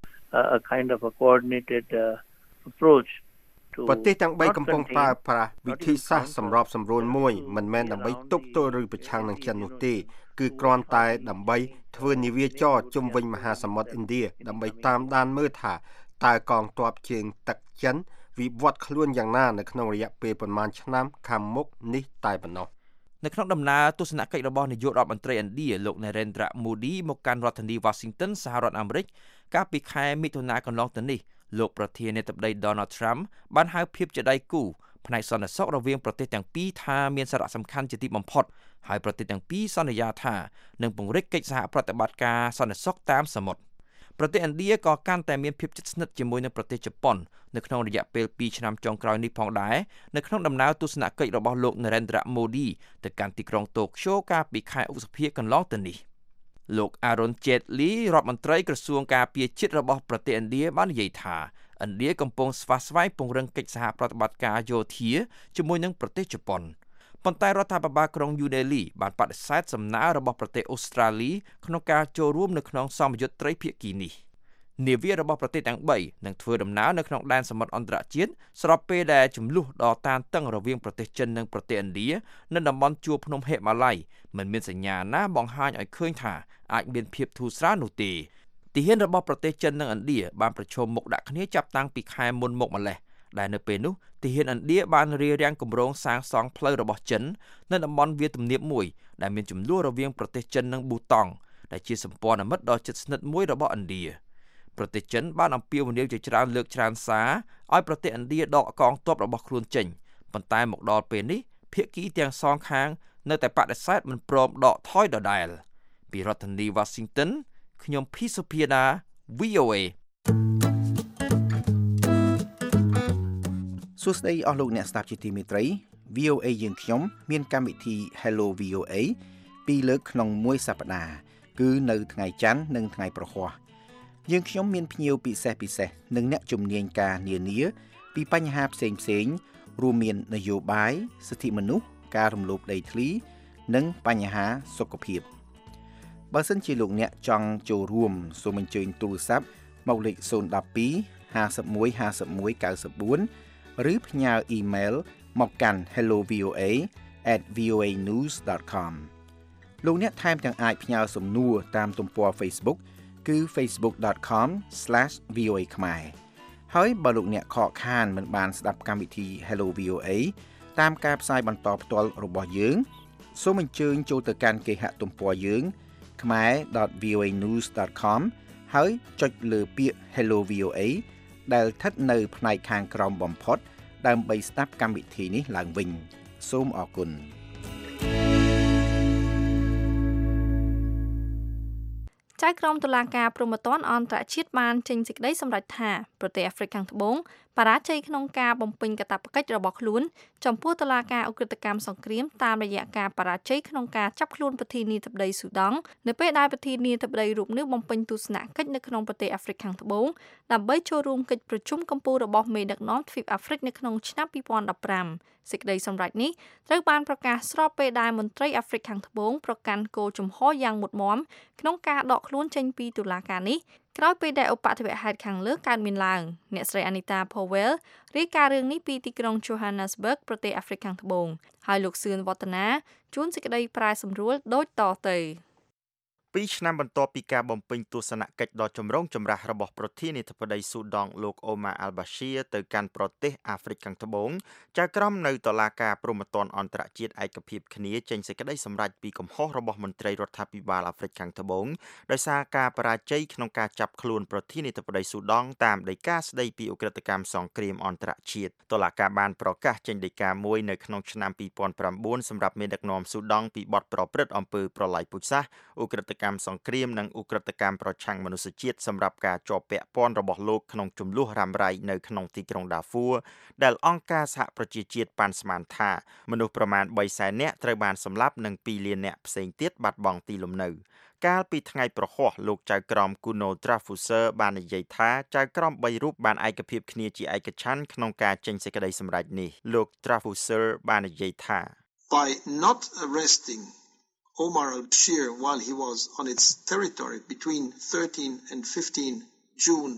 a kind of a coordinated approach ប្រទេសទាំង3កំពុងប្រើប្រាស់វិធីសាស្ត្រសម្របសម្រួលមួយមិនមែនដើម្បីទប់ទល់ឬប្រឆាំងនឹងចិននោះទេគឺគ្រាន់តែដើម្បីធ្វើនាវាចរជុំវិញមហាសមុទ្រឥណ្ឌាដើម្បីតាមដានមើលថាតើកងទ័ពជើងទឹកចិនវិវត្តខ្លួនយ៉ាងណានៅក្នុងរយៈពេលប្រមាណឆ្នាំខាងមុខនេះតែប៉ុណ្ណោះនៅក្នុងដំណើរទស្សនកិច្ចរបស់នាយករដ្ឋមន្ត្រីឥណ្ឌាលោក Narendra Modi មកកាន់រដ្ឋធានី Washington សហរដ្ឋអាមេរិកកាលពីខែមិថុនាកន្លងទៅនេះលោកប្រធានាធិបតី Donald Trump បានហៅភាពជាដៃគូផ្នែកសន្តិសុខរវាងប្រទេសទាំងពីរថាមានសារៈសំខាន់ជាទីបំផុតហើយប្រទេសទាំងពីរសន្យាថានឹងពង្រីកកិច្ចសហប្រតិបត្តិការសន្តិសុខតាមសមុទ្រប្រទេសឥណ្ឌាក៏កាន់តែមានភាពជិតស្និទ្ធជាមួយនឹងប្រទេសជប៉ុននៅក្នុងរយៈពេល2ឆ្នាំចុងក្រោយនេះផងដែរនៅក្នុងដំណើរទស្សនកិច្ចរបស់លោក Narendra Modi ទៅកាន់ទីក្រុងតូក្យូកាលពីខែឧសភាកន្លងទៅនេះលោក Arun Jaitley រដ្ឋមន្ត្រីក្រសួងការពារជាតិរបស់ប្រទេសឥណ្ឌាបាននិយាយថាឥណ្ឌាកំពុងស្វះស្វែងពង្រឹងកិច្ចសហប្រតិបត្តិការយោធាជាមួយនឹងប្រទេសជប៉ុនប៉ុន្តែរដ្ឋាភិបាលក្រុង New Delhi បានបដិសេធសំណើរបស់ប្រទេសអូស្ត្រាលីក្នុងការចូលរួមនៅក្នុងសមយុទ្ធត្រីភាគីនេះនាវារបស់ប្រទេសទាំង3នឹងធ្វើដំណើរនៅក្នុងដែនសមុទ្រអន្តរជាតិស្របពេលដែលចំនួនដ៏តានតឹងរវាងប្រទេសចិននិងប្រទេសឥណ្ឌានៅតំបន់ជួរភ្នំហេម៉ាឡ័យមិនមានសញ្ញាណាបង្ហាញឲ្យឃើញថាអាចមានភាពធូរស្រាលនោះទេទាហានរបស់ប្រទេសចិននិងឥណ្ឌាបានប្រឈមមុខដាក់គ្នាចាប់តាំងពីខែមុនមកម្លេះដែលនៅពេលនោះទាហានឥណ្ឌាបានរារាំងគម្រោងសាងសង់ផ្លូវរបស់ចិននៅតំបន់វាលទំនាបមួយដែលមានចំនួនរវាងប្រទេសចិននិងប៊ូតង់ដែលជាសម្ព័ន្ធមិត្តដ៏ជិតស្និទ្ធមួយរបស់ឥណ្ឌាប្រទេសចិនបានអំពាវនាវជាច្រើនលើកច្រើនសារឲ្យប្រទេសឥណ្ឌាដកកងទ័ពរបស់ខ្លួនចេញប៉ុន្តែមកដល់ពេលនេះភាគីទាំងសងខាងនៅតែបដិសេធមិនព្រមដកថយដដែលពីរដ្ឋធានី Washington ខ្ញុំភីសុភាដា VOA សួស្តីអស់លោកអ្នកស្ដាប់ជាទីមេត្រី VOA យើងខ្ញុំមានកម្មវិធី Hello VOA ពីរលើកក្នុងមួយសប្តាហ៍គឺនៅថ្ងៃច័ន្ទនិងថ្ងៃប្រហ័សយើងខ្ញុំមានភ្ញៀវពិសេសនិងអ្នកជំនាញការនានាពីបញ្ហាផ្សេងរួមមាននយោបាយសិទ្ធិមនុស្សការរំលោភដីធ្លីនិងបញ្ហាសុខភាពបើសិនជាលោកអ្នកចង់ចូលរួមសូមអញ្ជើញទូរស័ព្ទមកលេខ012 51 51 94 ឬផ្ញើអ៊ីមែលមកកាន់ hellovoa@voanews.com លោកអ្នកថែមទាំងអាចផ្ញើសំណួរតាមទំព័រ Facebook គឺ facebook.com/voa ខ្មែរហើយបើលោកអ្នកខកខានមិនបានស្ដាប់កម្មវិធី Hello VOA តាមការផ្សាយបន្តផ្ទាល់របស់យើងសូមអញ្ជើញចូលទៅកាន់គេហទំព័រយើង khmer.voanews.com ហើយចុចលើពាក្យ Hello VOA ដែលស្ថិតនៅផ្នែកខាងក្រោមបំផុតដើម្បីស្ដាប់កម្មវិធីនេះឡើងវិញសូមអរគុណចៅក្រមតុលាការព្រហ្មទណ្ឌអន្តរជាតិបានចេញសេចក្តីសម្រេចថាប្រទេសអាហ្វ្រិកខាងត្បូងបរាជ័យក្នុងការបំពេញកាតព្វកិច្ចរបស់ខ្លួនចំពោះតុលាការឧក្រិដ្ឋកម្មសង្គ្រាមតាមរយៈការបរាជ័យក្នុងការចាប់ខ្លួនប្រធានាធិបតីស៊ូដង់នៅពេលដែលប្រធានាធិបតីរូបនេះបំពេញទស្សនកិច្ចនៅក្នុងប្រទេសអាហ្វ្រិកខាងត្បូងដើម្បីចូលរួមកិច្ចប្រជុំកំពូលរបស់មេដឹកនាំទ្វីបអាហ្វ្រិកនៅក្នុងឆ្នាំ2015សេចក្តីសម្រេចនេះត្រូវបានប្រកាសស្របពេលដែលមន្ត្រីអាហ្វ្រិកខាងត្បូងប្រកាន់គោលជំហរយ៉ាងមុតមាំក្នុងការដកខ្លួនចេញពីតុលាការនេះក្រោយពេលដែលឧបទ្ទវហេតុខាងលើកើតមានឡើងអ្នកស្រី Anita Powell រាយការណ៍រឿងនេះពីទីក្រុង Johannesburg ប្រទេសអាហ្វ្រិកខាងត្បូងហើយលោកសឿនវឌ្ឍនាជួនសេចក្តីប្រែសម្រួលដូចតទៅ 2ឆ្នាំបន្ទាប់ពីការបំពេញទស្សនកិច្ចដ៏ចម្រូងចម្រាសរបស់ប្រធានាធិបតីស៊ូដង់លោកអូម៉ាអាល់បាស៊ីរទៅកាន់ប្រទេសអាហ្វ្រិកខាងត្បូងចៅក្រមនៅតុលាការព្រហ្មទណ្ឌអន្តរជាតិឯកភាពគ្នាចេញសេចក្តីសម្រេចពីកំហុសរបស់មន្ត្រីរដ្ឋាភិបាលអាហ្វ្រិកខាងត្បូងដោយសារការបរាជ័យក្នុងការចាប់ខ្លួនប្រធានាធិបតីស៊ូដង់តាមដីកាស្តីពីឧក្រិដ្ឋកម្មសង្គ្រាមអន្តរជាតិតុលាការបានប្រកាសចេញដីកាមួយនៅក្នុងឆ្នាំ2009សម្រាប់មេដឹកនាំស៊ូដង់ពីបទប្រព្រឹត្តអំពើប្រល័យពូជសាសន៍ឧក្រិដ្ឋកម្មសង្គ្រាមនិងឧក្រិដ្ឋកម្មប្រឆាំងមនុស្សជាតិសម្រាប់ការជាប់ពាក់ព័ន្ធរបស់លោកក្នុងចំនួនរ៉ាំរ៉ៃនៅក្នុងទីក្រុងដាហ្វូដែលអង្គការសហប្រជាជាតិប៉ាន់ស្មានថាមនុស្សប្រមាណ 300,000 នាក់ត្រូវបានសម្លាប់និង 2 លាននាក់ផ្សេងទៀតបាត់បង់ទីលំនៅកាលពីថ្ងៃប្រហ័សលោកចៅក្រម Kuno Trafuser បាននិយាយថាចៅក្រម 3 រូបបានឯកភាពគ្នាជាឯកច្ឆន្ទក្នុងការចេញសេចក្តីសម្រេចនេះលោក Trafuser បាននិយាយថា By not arresting Omar al-Bashir while he was on its territory between 13 and 15 June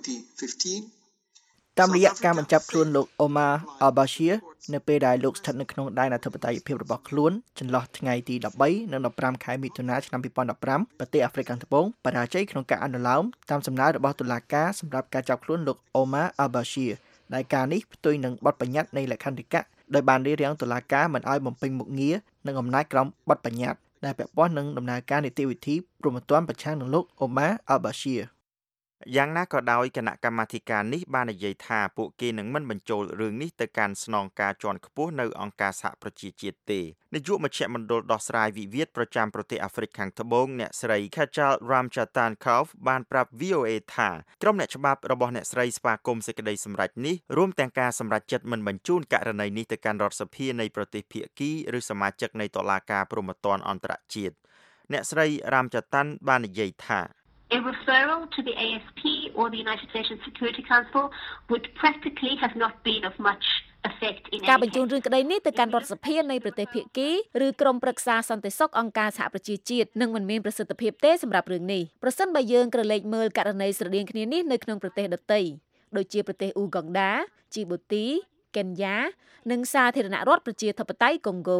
2015 តាមរយៈការបញ្ចាប់ខ្លួនលោក Omar al-Bashir នៅពេលដែលលោកស្ថិតនៅក្នុងដែនអធិបតេយ្យភាពរបស់ខ្លួនចន្លោះថ្ងៃទី13និង15ខែមិថុនាឆ្នាំ2015ប្រទេសអាហ្វ្រិកខាងត្បូងបរាជ័យក្នុងការអនុលោមតាមសំណើរបស់តុលាការសម្រាប់ការចាប់ខ្លួនលោក Omar al-Bashir ដែលការនេះផ្ទុយនឹងបទបញ្ញត្តិនៃលក្ខន្តិកៈដោយបានរារាំងតុលាការមិនឲ្យបំពេញមុខងារនិងអំណាចក្រោមបទបញ្ញត្តិដែលពាក់ព័ន្ធនឹងដំណើរការនីតិវិធីព្រហ្មទណ្ឌប្រឆាំងនឹងលោក Omar al-Bashir យ៉ាងណាក៏ដោយគណៈកម្មាធិការនេះបាននិយាយថាពួកគេនឹងមិនបញ្ចូលរឿងនេះទៅកាន់ស្នងការជាន់ខ្ពស់នៅអង្គការសហប្រជាជាតិទេនាយកមជ្ឈមណ្ឌលដោះស្រាយវិវាទប្រចាំប្រទេសអាហ្វ្រិកខាងត្បូងអ្នកស្រី Kajal Ramjatankov បានប្រាប់ VOA ថាក្រុមអ្នកច្បាប់របស់អ្នកស្រីស្វាគមន៍សេចក្តីសម្រេចនេះរួមទាំងការសម្រេចចិត្តមិនបញ្ជូនករណីនេះទៅកាន់រដ្ឋសភានៃប្រទេសភាគីឬសមាជិកនៃតុលាការព្រហ្មទណ្ឌអន្តរជាតិអ្នកស្រី Ramjatan បាននិយាយថា A referral to the ASP or the United Nations Security Council would practically have not been of much effect in ការបញ្ជូនរឿងក្តីនេះទៅកាន់រដ្ឋសភានៃប្រទេសភាគីឬក្រុមប្រឹក្សាសន្តិសុខអង្គការសហប្រជាជាតិនឹងមិនមានប្រសិទ្ធភាពទេសម្រាប់រឿងនេះប្រសិនបើយើងក្រឡេកមើលករណីស្រដៀងគ្នានេះនៅក្នុងប្រទេសដទៃដូចជាប្រទេសអ៊ូហ្គងដា ជីបូទី កេនយ៉ានិងសាធារណរដ្ឋប្រជាធិបតេយ្យកុងហ្គោ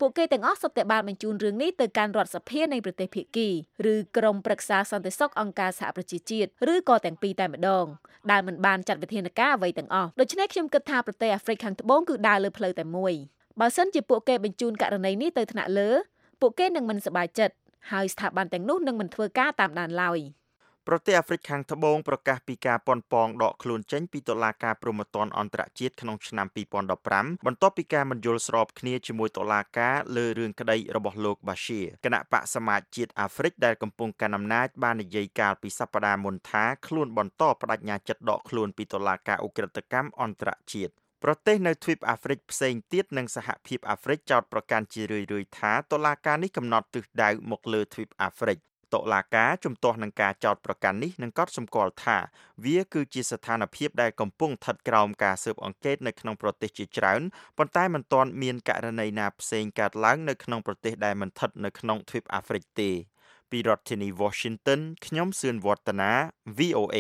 ពួកគេទាំងអស់សុទ្ធតែបានបញ្ជូនរឿងនេះទៅកាន់រដ្ឋសភានៃប្រទេសភាគីឬក្រុមប្រឹក្សាសន្តិសុខអង្គការសហប្រជាជាតិឬក៏ទាំងពីរតែម្ដងដែលមិនបានចាត់វិធានការអ្វីទាំងអស់ដូច្នេះខ្ញុំគិតថាប្រទេសអាហ្វ្រិកខាងត្បូងគឺដើរលើផ្លូវតែមួយបើសិនជាពួកគេបញ្ជូនករណីនេះទៅថ្នាក់លើពួកគេនឹងមិនសប្បាយចិត្តហើយស្ថាប័នទាំងនោះនឹងមិនធ្វើការតាមដានឡើយប្រទេសអាហ្វ្រិកខាងត្បូងប្រកាសពីការប៉ុនប៉ងដកខ្លួនចេញពីតុលាការព្រហ្មទណ្ឌអន្តរជាតិក្នុងឆ្នាំ2015បន្ទាប់ពីការមិនយល់ស្របគ្នាជាមួយតុលាការលើរឿងក្តីរបស់លោក Bashir គណៈបកសមាជជាតិអាហ្វ្រិកដែលកំពុងកាន់អំណាចបាននិយាយកាលពីសប្តាហ៍មុនថាខ្លួនបន្តបដិញ្ញាចិត្តដកខ្លួនពីតុលាការឧក្រិដ្ឋកម្មអន្តរជាតិប្រទេសនៅទ្វីបអាហ្វ្រិកផ្សេងទៀតនិងសហភាពអាហ្វ្រិកចោទប្រកាន់ជារឿយៗថាតុលាការនេះកំណត់ទិសដៅមកលើទ្វីបអាហ្វ្រិកតុលាការជំទាស់នឹងការចោទប្រកាន់នេះនឹងកត់សម្គាល់ថាវាគឺជាស្ថានភាពដែលកំពុងស្ថិតក្រោមការស៊ើបអង្កេតនៅក្នុងប្រទេសជាច្រើនប៉ុន្តែមិនទាន់មានករណីណាផ្សេងកើតឡើងនៅក្នុងប្រទេសដែលមិនស្ថិតនៅក្នុងទ្វីបអាហ្វ្រិកទេពីរដ្ឋធានី Washington ខ្ញុំសឿនវឌ្ឍនា VOA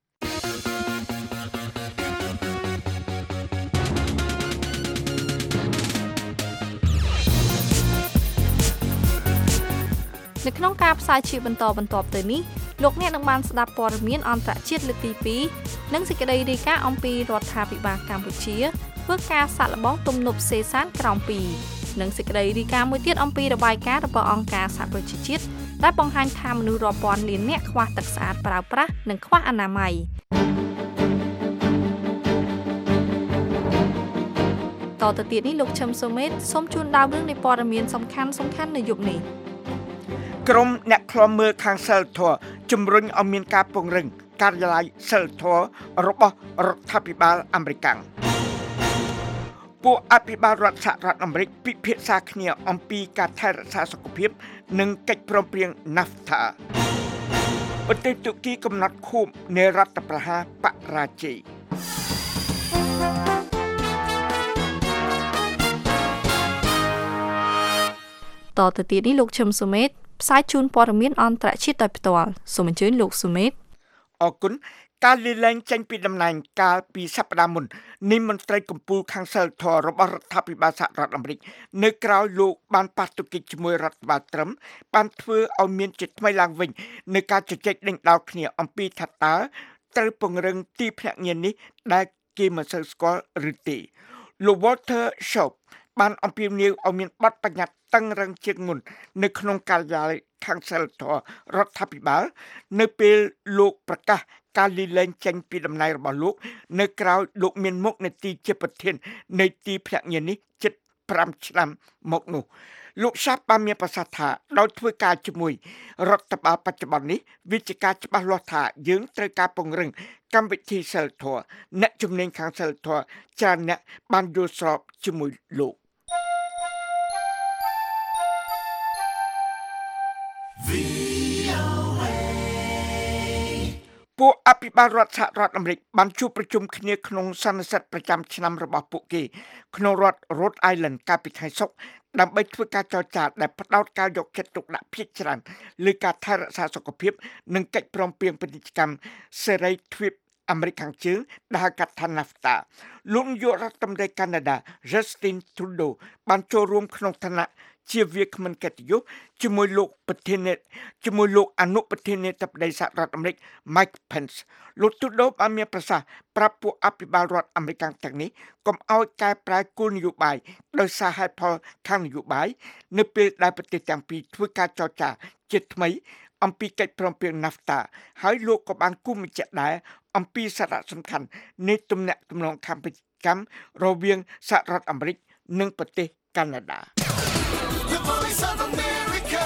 នៅក្នុងការផ្សាយជាបន្តបន្ទាប់ទៅនេះលោកអ្នកនឹងបានស្ដាប់ព័ត៌មានអន្តរជាតិលើកទី2និងសេចក្តីរាយការណ៍អំពីរដ្ឋាភិបាលកម្ពុជាធ្វើការសាកល្បងទំនប់សេសានក្រោម2និងសេចក្តីរាយការណ៍មួយទៀតអំពីរបាយការណ៍របស់អង្គការសហប្រជាជាតិដែលបង្ហាញថាមនុស្សរាប់ពាន់លាននាក់ខ្វះទឹកស្អាតប្រើប្រាស់និងខ្វះអនាម័យតទៅទៀតនេះលោកឈឹមសូមេតសូមជូនដើមរឿងនៃព័ត៌មានសំខាន់ៗនៅយប់នេះក្រុមអ្នកឃ្លាំមើលខាងសិលធម៌ជំរុញឲ្យមានការពង្រឹងការិយាល័យសិលធម៌របស់រដ្ឋាភិបាលអាមេរិកពួកអភិបាលរដ្ឋសហរដ្ឋអាមេរិកពិភាក្សាគ្នាអំពីការថែរក្សាសុខភាពនិងកិច្ចព្រមព្រៀង NAFTA ប្រទេសទូគីកំណត់ខួបនៃរដ្ឋប្រហារបរាជ័យតទៅទៀតនេះលោកឈឹមសូមេតផ្សាយជូនព័ត៌មានអន្តរជាតិដោយផ្ទាល់សូមអញ្ជើញលោកសូមេតអរគុណការលាលែងចេញពីតំណែងកាលពីសប្តាហ៍មុននាយមន្ត្រីកម្ពុជាខាងសិលធម៌របស់រដ្ឋាភិបាលសហរដ្ឋអាមេរិកនៅក្រៅលោកបានប៉ះទង្គិចជាមួយរដ្ឋបាលត្រឹមបានធ្វើឲ្យមានជាថ្មីឡើងវិញនៅការជជែកដេញដោលគ្នាអំពីថាតើត្រូវពង្រឹងទីភ្នាក់ងារនេះដែលគេមិនសូវស្គាល់ឬទេលោក Walter Shaw បានអំពាវនាវឲ្យមានបទបញ្ញត្តិតឹងរឹងជាងមុននៅក្នុងការិយាល័យខាងសិលធម៌រដ្ឋាភិបាលនៅពេលលោកប្រកាសការលាលែងចេញពីតំណែងរបស់លោកនៅក្រៅលោកមានមុខនេតិជាប្រធាននៃទីភ្នាក់ងារនេះជិត5ឆ្នាំមកនោះលោកសាប់បានមានប្រសាសន៍ថាដោយធ្វើការជាមួយរដ្ឋបាលបច្ចុប្បន្ននេះវាជាការច្បាស់លាស់ថាយើងត្រូវការពង្រឹងកម្មវិធីសិលធម៌អ្នកជំនាញខាងសិលធម៌ច្រើនអ្នកបានយល់ស្របជាមួយលោកពួកអភិបាលរដ្ឋសហរដ្ឋអាមេរិកបានជួបប្រជុំគ្នាក្នុងសន្និសីទប្រចាំឆ្នាំរបស់ពួកគេក្នុងរដ្ឋ Rhode Island កាលពីថ្ងៃសុក្រដើម្បីធ្វើការចរចាដែលផ្ដោតការយកចិត្តទុកដាក់ភាគច្រើនលើការថែរក្សាសុខភាពនិងកិច្ចព្រមព្រៀងពាណិជ្ជកម្មសេរីទ្វីបអាមេរិកខាងជើងដែលហៅកាត់ថា NAFTA លោកនាយករដ្ឋមន្ត្រីកាណាដា Justin Trudeau បានចូលរួមក្នុងឋានៈជាវាគ្មិនកិត្តិយសជាមួយលោកអនុប្រធានាធិបតីសហរដ្ឋអាមេរិក Mike Pence លោក Trudeau បានមានប្រសាសន៍ប្រាប់ពួកអភិបាលរដ្ឋអាមេរិកទាំងនេះកុំឲ្យកែប្រែគោលនយោបាយដោយសារហេតុផលខាងនយោបាយនៅពេលដែលប្រទេសទាំងពីរធ្វើការចរចាជាថ្មីអំពីកិច្ចព្រមព្រៀង NAFTA ហើយលោកក៏បានគូសបញ្ជាក់ដែរអំពីសារៈសំខាន់នៃទំនាក់ទំនងខាងពាណិជ្ជកម្មរវាងសហរដ្ឋអាមេរិកនិងប្រទេសកាណាដា The Voice of America.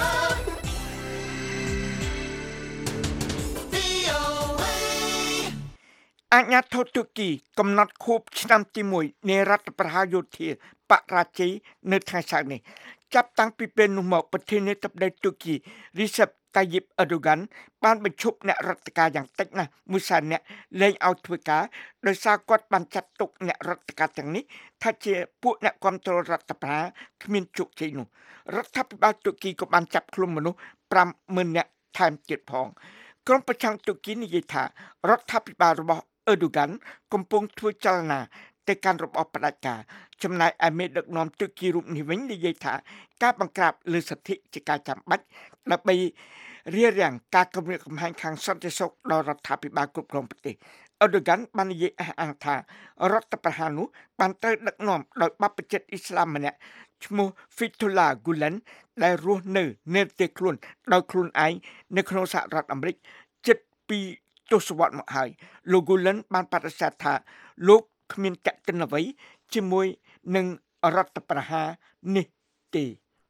VOA. អាជ្ញាធរទូគីកំណត់ខួបឆ្នាំទី1នៃរដ្ឋប្រហារយោធាបរាជ័យនៅថ្ងៃសៅរ៍នេះចាប់តាំងពីពេលនោះមកប្រធានាធិបតីទូគី Recep Tayyip Erdogan បានបញ្ឈប់អ្នករដ្ឋការយ៉ាងតិចណាស់100,000នាក់លែងឲ្យធ្វើការដោយសារគាត់បានចាត់ទុកអ្នករដ្ឋការទាំងនេះថាជាពួកអ្នកគ្រប់គ្រងរដ្ឋប្រហារគ្មានជោគជ័យនោះរដ្ឋាភិបាលទូគីក៏បានចាប់ខ្លួនមនុស្ស 50,000 នាក់ថែមទៀតផងក្រុមប្រឆាំងទូគីនិយាយថារដ្ឋាភិបាលរបស់Erdogan កំពុងធ្វើចលនាទៅកាន់របបផ្ដាច់ការចំណែកឯមេដឹកនាំទឹកគីរូបនេះវិញនិយាយថាការបង្ក្រាបលើសិទ្ធិជាការចាំបាច់ដើម្បីរារាំងការគំរាមកំហែងខាងសន្តិសុខដល់រដ្ឋាភិបាលគ្រប់គ្រងប្រទេសអ៊ឺដូហ្គានបាននិយាយអះអាងថារដ្ឋប្រហារនោះបានត្រូវដឹកនាំដោយបព្វជិតអ៊ីស្លាមម្នាក់ឈ្មោះ Fethullah Gulen ដែលរស់នៅប្រទេសខ្លួនដោយខ្លួនឯងនៅក្នុងសហរដ្ឋអាមេរិកជិត2ទសវត្សរ៍មកហើយលោក Gulen បានបដិសេធថាលោកគ្មានកិត្តិយសអ្វីជាមួយនឹងរដ្ឋប្រហារនេះទេ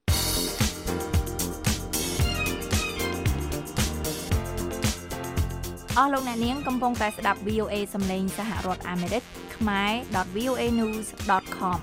អស់លោកអ្នកនាងកំពុងតែស្ដាប់ VOA សំឡេងសហរដ្ឋអាមេរិកខ្មែរ.voanews.com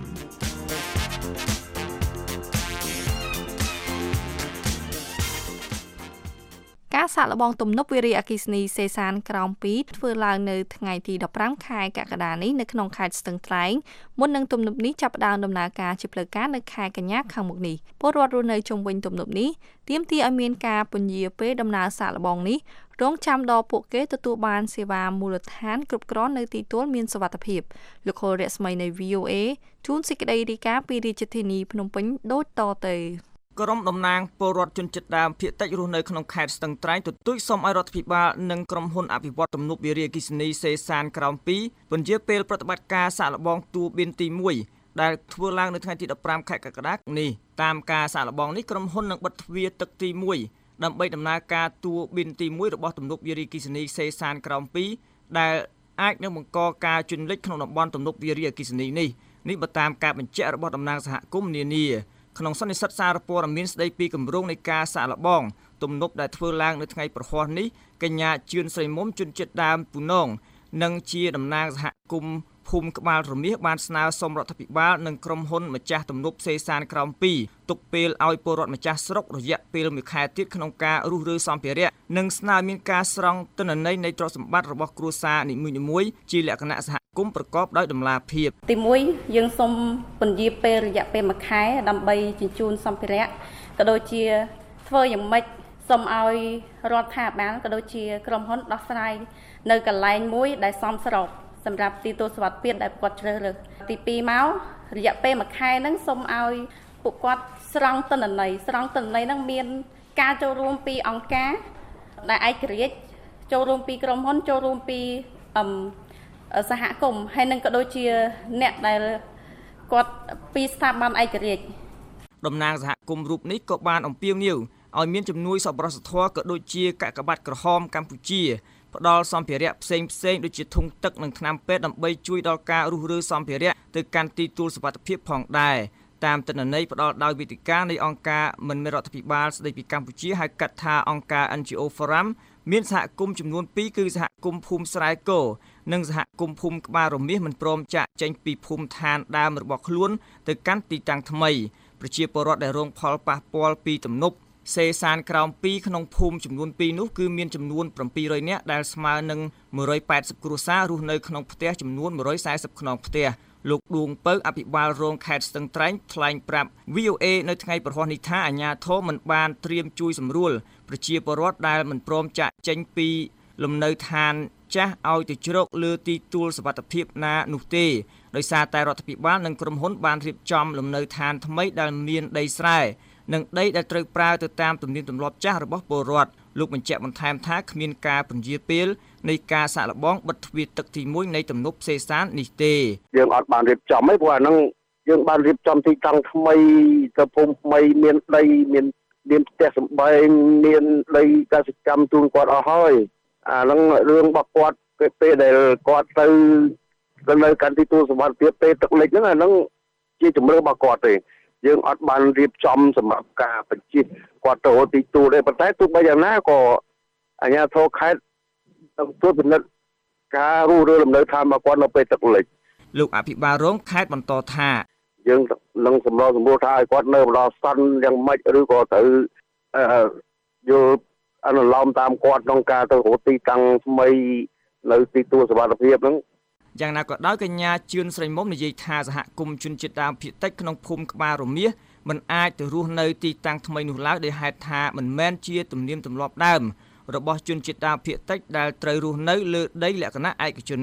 ការសាកល្បងទំនប់វារីអគ្គិសនីសេសានក្រោម2ធ្វើឡើងនៅថ្ងៃទី15ខែកក្កដានេះនៅក្នុងខេត្តស្ទឹងត្រែងមុននឹងទំនប់នេះចាប់ផ្ដើមដំណើរការជាផ្លូវការនៅខែកញ្ញាខាងមុខនេះពលរដ្ឋរស់នៅជុំវិញទំនប់នេះទាមទារឲ្យមានការពន្យាពេលដំណើរសាកល្បងនេះរងចាំដល់ពួកគេទទួលបានសេវាមូលដ្ឋានគ្រប់គ្រាន់នៅទីទួលមានសុវត្ថិភាពលោកខុលរស្មីនៃ VOA ជួនសេចក្តីរាយការណ៍ពីរាជធានីភ្នំពេញដូចតទៅក្រុមតំណាងពលរដ្ឋជនជាតិដើមភាគតិចរស់នៅក្នុងខេត្តស្ទឹងត្រែងទទូចសុំឲ្យរដ្ឋាភិបាលនិងក្រុមហ៊ុនអភិវឌ្ឍទំនប់វារីអគ្គិសនីសេសានក្រោម2ពន្យាពេលប្រតិបត្តិការសាកល្បងតួបៀនទី1ដែលធ្វើឡើងនៅថ្ងៃទី15ខែកក្កដានេះតាមការសាកល្បងនេះក្រុមហ៊ុននឹងបិទទ្វារទឹកទី1ដើម្បីដំណើរការតួបៀនទី1របស់ទំនប់វារីអគ្គិសនីសេសានក្រោម2ដែលអាចនឹងបង្កការជន់លិចក្នុងតំបន់ទំនប់វារីអគ្គិសនីនេះបើតាមការបញ្ជាក់របស់តំណាងសហគមន៍នានាក្នុងសន្និសីទសារព័ត៌មានស្ដីពីគម្រោងនៃការសាកល្បងទំនប់ដែលធ្វើឡើងនៅថ្ងៃប្រហ័សនេះកញ្ញាជឿនស្រីមុំជនជាតិដើមពូនងនិងជាតំណាងសហគមន៍ភូមិក្បាលរមាសបានស្នើសុំរដ្ឋាភិបាលនិងក្រុមហ៊ុនម្ចាស់ទំនប់សេសានក្រោម2ទុកពេលឲ្យពលរដ្ឋម្ចាស់ស្រុករយៈពេល1ខែទៀតក្នុងការរុះរើសម្ភារៈនិងស្នើមានការស្រង់ទិន្នន័យនៃទ្រព្យសម្បត្តិរបស់គ្រួសារនីមួយៗជាលក្ខណៈសហគមន៍ប្រកបដោយតម្លាភាពទី1យើងសូមពន្យាពេលរយៈពេល1ខែដើម្បីជញ្ជូនសម្ភារៈក៏ដូចជាធ្វើយ៉ាងម៉េចសូមឲ្យរដ្ឋាភិបាលក៏ដូចជាក្រុមហ៊ុនដោះស្រាយនៅកន្លែងមួយដែលសមស្របសម្រាប់ទីទួលសុវត្ថិភាពដែលគាត់ជ្រើសរើសទី2មករយៈពេល1ខែហ្នឹងសូមឲ្យពួកគាត់ស្រង់ទិន្នន័យហ្នឹងមានការចូលរួមពីអង្គការដែលឯករាជ្យចូលរួមពីក្រុមហ៊ុនចូលរួមពីសហគមន៍ហើយនឹងក៏ដូចជាអ្នកដែលគាត់ពីស្ថាប័នឯករាជ្យតំណាងសហគមន៍រូបនេះក៏បានអំពាវនាវឲ្យមានជំនួយសប្បុរសធម៌ក៏ដូចជាកាកបាទក្រហមកម្ពុជាផ្ដល់សម្ភារៈផ្សេងដូចជាធុងទឹកនិងថ្នាំពេទ្យដើម្បីជួយដល់ការរុះរើសម្ភារៈទៅកាន់ទីទួលសុវត្ថិភាពផងដែរតាមទិន្នន័យផ្ដល់ដោយវេទិកានៃអង្គការមិនមែនរដ្ឋាភិបាលស្ដីពីកម្ពុជាហៅកាត់ថាអង្គការ NGO Forum មានសហគមន៍ចំនួន2គឺសហគមន៍ភូមិស្រែគោនិងសហគមន៍ភូមិក្បាលរមាសមិនព្រមចាក់ចេញពីភូមិឋានដើមរបស់ខ្លួនទៅកាន់ទីតាំងថ្មីប្រជាពលរដ្ឋដែលរងផលប៉ះពាល់ពីទំនប់សេសានក្រោម2ក្នុងភូមិចំនួន2នោះគឺមានចំនួន700នាក់ដែលស្មើនឹង180គ្រួសាររស់នៅក្នុងផ្ទះចំនួន140ខ្នងផ្ទះលោកដួងពៅអភិបាលរងខេត្តស្ទឹងត្រែងថ្លែងប្រាប់ VOA នៅថ្ងៃប្រហ័សនេះថាអាជ្ញាធរមិនបានត្រៀមជួយសម្រួលប្រជាពលរដ្ឋដែលមិនព្រមចាក់ចេញពីលំនៅឋានចាស់ឲ្យទៅជ្រកលើទីទួលសុវត្ថិភាពណានោះទេដោយសារតែរដ្ឋាភិបាលនិងក្រុមហ៊ុនបានរៀបចំលំនៅឋានថ្មីដែលមានដីស្រែនិងដីដែលត្រូវប្រើទៅតាមទំនៀមទម្លាប់ចាស់របស់ពលរដ្ឋលោកបញ្ជាក់បន្ថែមថាគ្មានការពន្យាពេលនៃការសាកល្បងបិទទ្វារទឹកទី1នៃទំនប់សេសាននេះទេយើងអត់បានរៀបចំទេព្រោះអាហ្នឹងយើងបានរៀបចំទីតាំងថ្មីទៅភូមិថ្មីមានដីមានផ្ទះសម្បែងមានដីកសិកម្មជូនគាត់អស់ហើយអាហ្នឹងរឿងរបស់គាត់ពេលដែលគាត់ទៅនៅកាន់ទីទួលសុវត្ថិភាពពេលទឹកលិចហ្នឹងអាហ្នឹងជាជំរឿរបស់គាត់ទេយើងអត់បានរៀបចំសម្រាប់ការបញ្ជាគាត់ទៅទីទួលទេប៉ុន្តែទោះបីយ៉ាងណាក៏អាជ្ញាធរខេត្តต้องត្រួតពិនិត្យការរុះរើលំនៅឋានរបស់គាត់នៅពេលទឹកលិចលោកអភិបាលរងខេត្តបន្តថាយើងនឹងសម្រួលថាឲ្យគាត់នៅដល់សន្នយ៉ាងម៉េចឬក៏ទៅយល់អនុលោមតាមគាត់ក្នុងការទៅរកទីតាំងថ្មីនៅទីទួលសុវត្ថិភាពហ្នឹងយ៉ាងណាក៏ដោយកញ្ញាជឿនស្រីមុំនិយាយថាសហគមន៍ជនជាតិដើមភាគតិចក្នុងភូមិក្បាលរមាសមិនអាចទៅរស់នៅទីតាំងថ្មីនោះឡើយដោយហេតុថាមិនមែនជាទំនៀមទម្លាប់ដើមរបស់ជនជាតិដើមភាគតិចដែលត្រូវរស់នៅលើដីលក្ខណៈឯកជននោះ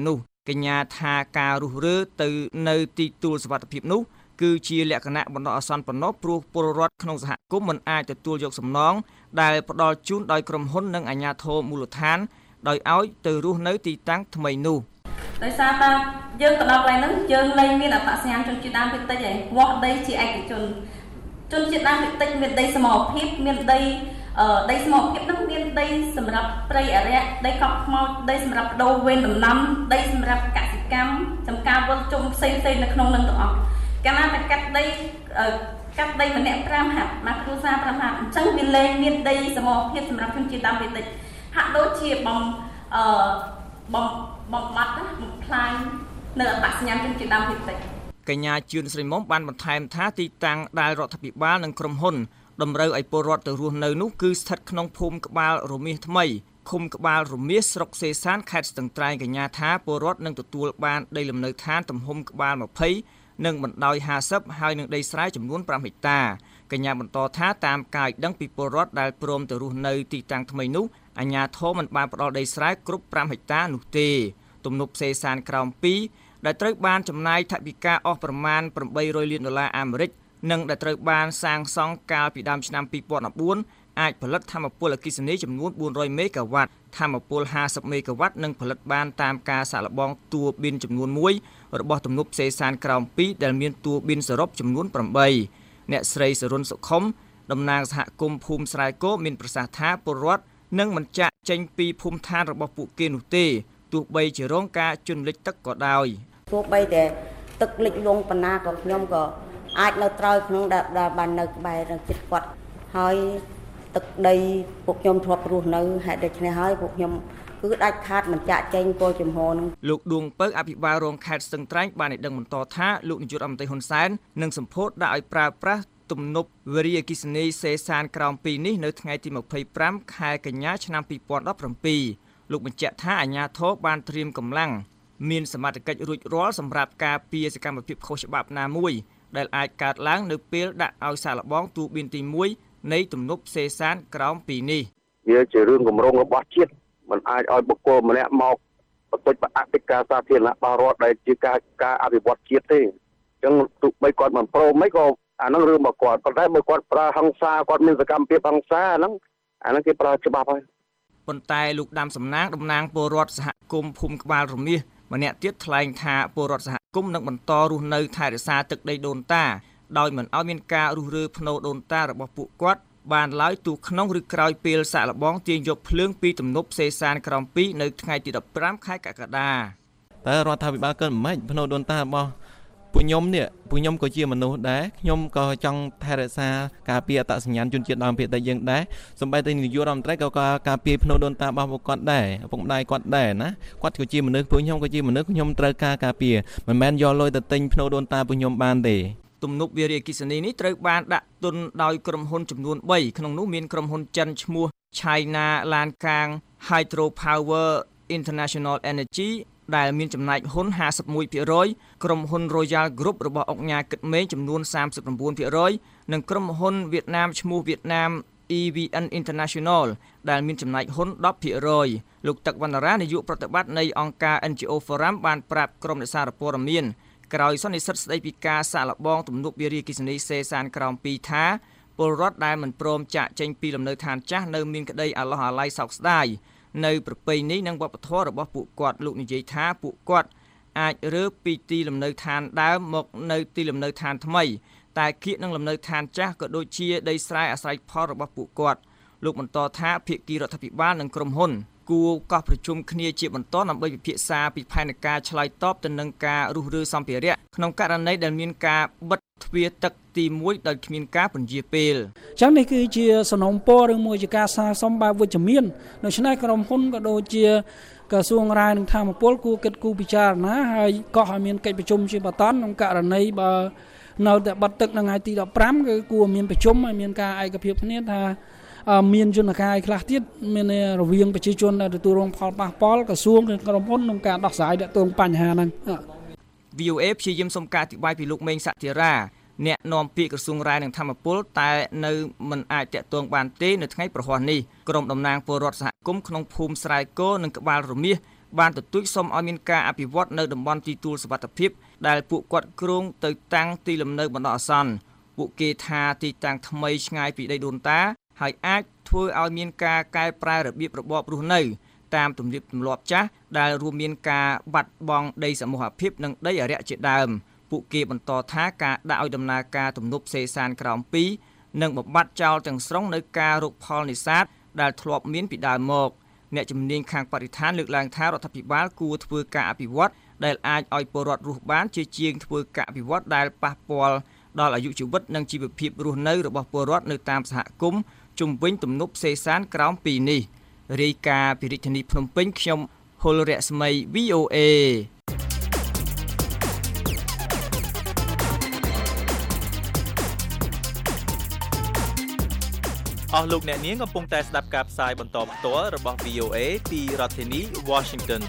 កញ្ញាថាការរុះរើទៅនៅទីទួលសុវត្ថិភាពនោះគឺជាលក្ខណៈបណ្ដោះអាសន្នប៉ុណ្ណោះព្រោះពលរដ្ឋក្នុងសហគមន៍មិនអាចទទួលយកសំណងដែលផ្ដល់ជូនដោយក្រុមហ៊ុននិងអាជ្ញាធរមូលដ្ឋានដោយឲ្យទៅរស់នៅទីតាំងថ្មីនោះដោយសារតែយើងទៅដល់កន្លែងហ្នឹងយើងលែងមានអត្តសញ្ញាណជនជាតិដើមភាគតិចឯងវាស់ដីជាឯកជនជាតិដើមភាគតិចមានដីសមរភាពមានដីសមរភាពហ្នឹងមានដីសម្រាប់ព្រៃអរិយដីកប់ខ្មោចដីសម្រាប់បដូរវេនដំណាំដីសម្រាប់កសិកម្មចំការវិលជុំផ្សេងៗនៅក្នុងនឹងទាំងអស់កាលណាតែកាត់ដីម្នាក់5ហាត់មកគ្រួសារ5ហាត់អញ្ចឹងវាលែងមានដីសមរភាពសម្រាប់ជនជាតិដើមភាគតិចហាក់ដូចជាបំបាត់បំផ្លាញនៅអត្តសញ្ញាណជនជាតិដើមភាគតិចកញ្ញាជឿនស្រីមុំបានបន្ថែមថាទីតាំងដែលរដ្ឋាភិបាលនិងក្រុមហ៊ុនតម្រូវឲ្យពលរដ្ឋទៅរស់នៅនោះគឺស្ថិតក្នុងភូមិក្បាលរមាសថ្មីឃុំក្បាលរមាសស្រុកសេសានខេត្តស្ទឹងត្រែងកញ្ញាថាពលរដ្ឋនឹងទទួលបានដីលំនៅឋានទំហំក្បាល20និងបណ្ដោយ50ហើយនឹងដីស្រែចំនួន5ហិកតាកញ្ញាបន្តថាតាមការដឹងពីពលរដ្ឋដែលព្រមទៅរស់នៅទីតាំងថ្មីនោះអាជ្ញាធរមិនបានផ្ដល់ដីស្រែគ្រប់5ហិកតានោះទេទំនប់សេសានក្រោម2ដែលត្រូវបានចំណាយថវិកាអស់ប្រមាណ$800លានអាមេរិកនិងដែលត្រូវបានសាងសង់កាលពីដើមឆ្នាំ2014អាចផលិតថាមពលអគ្គិសនីចំនួន400មេហ្គាវ៉ាត់ថាមពល50មេហ្គាវ៉ាត់និងផលិតបានតាមការសាកល្បងតួប៊ីនចំនួន1របស់ទំនប់សេសានក្រោម2ដែលមានតួប៊ីនសរុបចំនួន8អ្នកស្រីសរុនសុខុមតំណាងសហគមន៍ភូមិស្រែគោមានប្រសាសន៍ថាពលរដ្ឋនឹងមិនចាក់ចេញពីភូមិឋានរបស់ពួកគេនោះទេទោះបីជារងការជន់លិចទឹកក៏ដោយទោះបីតែទឹកលិចលង់បណ្ណាក៏ខ្ញុំក៏អាចនៅត្រើយក្នុងដែលបាននៅក្បែរនឹងចិត្តគាត់ហើយទឹកដីពួកខ្ញុំធ្លាប់រស់នៅហេតុដូច្នេះហើយពួកខ្ញុំគឺដាច់ខាតមិនចាក់ចេញគោលជំហរនឹងលោកដួងពៅអភិបាលរងខេត្តស្ទឹងត្រែងបានឲ្យដឹងបន្តថាលោកនាយករដ្ឋមន្ត្រីហ៊ុនសែននឹងសម្ពោធដាក់ឲ្យប្រើប្រាស់ទំនប់វារីអគ្គិសនីសេសានក្រោម2នេះនៅថ្ងៃទី25ខែកញ្ញាឆ្នាំ2017លោកបញ្ជាក់ថាអាជ្ញាធរបានត្រៀមកម្លាំងមានសមត្ថកិច្ចរួចរាល់សម្រាប់ការពារសកម្មភាពខុសច្បាប់ណាមួយដែលអាចកើតឡើងនៅពេលដាក់ឲ្យសាកល្បងទូប៊ីនទី1នៃទំនប់សេសានក្រោម2នេះវាជារឿងគម្រោងរបស់ជាតិมันអាចឲ្យបុគ្គលម្នាក់មកបន្តិចបអតិកាសាធារណៈរបស់រដ្ឋដែលជាការអភិវឌ្ឍជាតិទេអញ្ចឹងទោះបីគាត់មិនព្រមមិនក៏អានឹងរឿងរបស់គាត់ប៉ុន្តែបើគាត់ប្រើហិង្សាគាត់មានសកម្មភាពហិង្សាអានឹងគេប្រើច្បាប់ហើយប៉ុន្តែលោកដាមសំណាងតំណាងពលរដ្ឋសហគមន៍ភូមិក្បាលរមាសម្នាក់ទៀតថ្លែងថាពលរដ្ឋសហគមន៍នឹងបន្តរស់នៅថែរក្សាទឹកដីដូនតាដោយមិនឲ្យមានការរុះរើភ្នូរដូនតារបស់ពួកគាត់បានឡើយទោះក្នុងឬក្រោយពេលសាកល្បងទាញយកភ្លើងពីទំនប់សេសានក្រោម2នៅថ្ងៃទី15ខែកក្កដាតែរដ្ឋាភិបាលក៏មិនភ្នូរដូនតារបស់ពួកខ្ញុំក៏ជាមនុស្សដែរខ្ញុំក៏ចង់ថែរក្សាការពារអត្តសញ្ញាណជនជាតិដើមភាគតិចយើងដែរសូម្បីតែនាយករដ្ឋមន្ត្រីក៏ការពារភ្នូរដូនតារបស់ពួកគាត់ដែរឪពុកម្ដាយគាត់ដែរណាគាត់ក៏ជាមនុស្សពួកខ្ញុំក៏ជាមនុស្សខ្ញុំត្រូវការពារមិនមែនយកលុយទៅទិញភ្នូរដូនតាពួកខ្ញុំបានទេទំនប់វារីអគ្គិសនីនេះត្រូវបានដាក់ទុនដោយក្រុមហ៊ុនចំនួន3ក្នុងនោះមានក្រុមហ៊ុនចិនឈ្មោះ China Lankang Hydropower International Energy ដែលមានចំណែកហ៊ុន 51% ក្រុមហ៊ុន Royal Group របស់អង្គការគិតមេងចំនួន 39% និងក្រុមហ៊ុនវៀតណាមឈ្មោះ Vietnam EVN International ដែលមានចំណែកហ៊ុន 10% លោកទឹកវណ្ណរានាយកប្រតិបត្តិនៃអង្គការ NGO Forum បានប្រាប់ក្រុមអ្នកសារព័ត៌មានក្រោយសន្និសីទស្ដីពីការសាកល្បងទំនប់វារីអគ្គិសនីសេសានក្រោម2ថាពលរដ្ឋដែលមិនព្រមចាក់ចេញពីលំនៅឋានចាស់នៅមានក្តីអាឡោះអាល័យសោកស្ដាយនៅប្រពៃណីនិងវប្បធម៌របស់ពួកគាត់លោកនិយាយថាពួកគាត់អាចរើពីទីលំនៅឋានដើមមកនៅទីលំនៅឋានថ្មីតែគៀកនឹងលំនៅឋានចាស់ក៏ដូចជាដីស្រែអាស្រ័យផលរបស់ពួកគាត់លោកបន្តថាភាគីរដ្ឋាភិបាលនិងក្រុមហ៊ុនគួរកោះប្រជុំគ្នាជាបន្តដើម្បីពិភាក្សាពីផែនការឆ្លើយតបទៅនឹងការរុះរើសម្ភារៈក្នុងករណីដែលមានការបិទទ្វារទឹកទី1ដោយគ្មានការពន្យាពេលអញ្ចឹងនេះគឺជាសំណុំពរឬមួយជាការស្នើសុំបែបវិជ្ជមានដូច្នេះក្រុមហ៊ុនក៏ដូចជាក្រសួងរាយនឹងធម្មពលគួរគិតគូរពិចារណាហើយកោះឲ្យមានកិច្ចប្រជុំជាបន្តក្នុងករណីបើនៅតែបាត់ទឹកនៅថ្ងៃទី15គឺគួរមានប្រជុំឲ្យមានការឯកភាពគ្នាថាមានយន្តការខ្លះទៀតមានរវាងប្រជាជនដែលទទួលរងផលប៉ះពាល់ក្រសួងនិងក្រុមហ៊ុនក្នុងការដោះស្រាយទាក់ទងបញ្ហាហ្នឹង VOA ព្យាយាមសុំការអធិប្បាយពីលោកមេងសធិរាអ្នកនាំពាក្យក្រសួងរាយនឹងធម្មពលតែនៅមិនអាចតាក់ទងបានទេនៅថ្ងៃប្រហ័សនេះក្រុមតំណាងពលរដ្ឋសហគមន៍ក្នុងភូមិស្រែគោនិងក្បាលរមាសបានទទូចសុំឲ្យមានការអភិវឌ្ឍនៅតំបន់ទីទួលសុវត្ថិភាពដែលពួកគាត់គ្រោងទៅតាំងទីលំនៅបណ្ដោះអាសន្នពួកគេថាទីតាំងថ្មីឆ្ងាយពីដីដូនតាហើយអាចធ្វើឲ្យមានការកែប្រែរបៀបរបបរស់នៅតាមទំនៀមទម្លាប់ចាស់ដែលរួមមានការបាត់បង់ដីសមូហភាពនិងដីអារក្សជាដើមពួកគេបន្តថាការដាក់ឲ្យដំណើរការទំនប់សេសានក្រោម2និងបំបត្តិចោលទាំងស្រុងនៅការរកផលនេសាទដែលធ្លាប់មានពីដើមមកអ្នកជំនាញខាងបរិស្ថានលើកឡើងថារដ្ឋាភិបាលគួរធ្វើការអភិវឌ្ឍដែលអាចឲ្យពលរដ្ឋរស់បានជាជាងធ្វើការអភិវឌ្ឍដែលប៉ះពាល់ដល់អាយុជីវិតនិងជីវភាពរស់នៅរបស់ពលរដ្ឋនៅតាមសហគមន៍ជុំវិញទំនប់សេសានក្រោម2នេះរាយការណ៍ពីរាជធានីភ្នំពេញខ្ញុំហុលរស្មី VOA អស់លោកអ្នកនាងកំពុងតែស្ដាប់ការផ្សាយបន្តផ្ទាល់របស់ VOA ពីរដ្ឋធានី Washington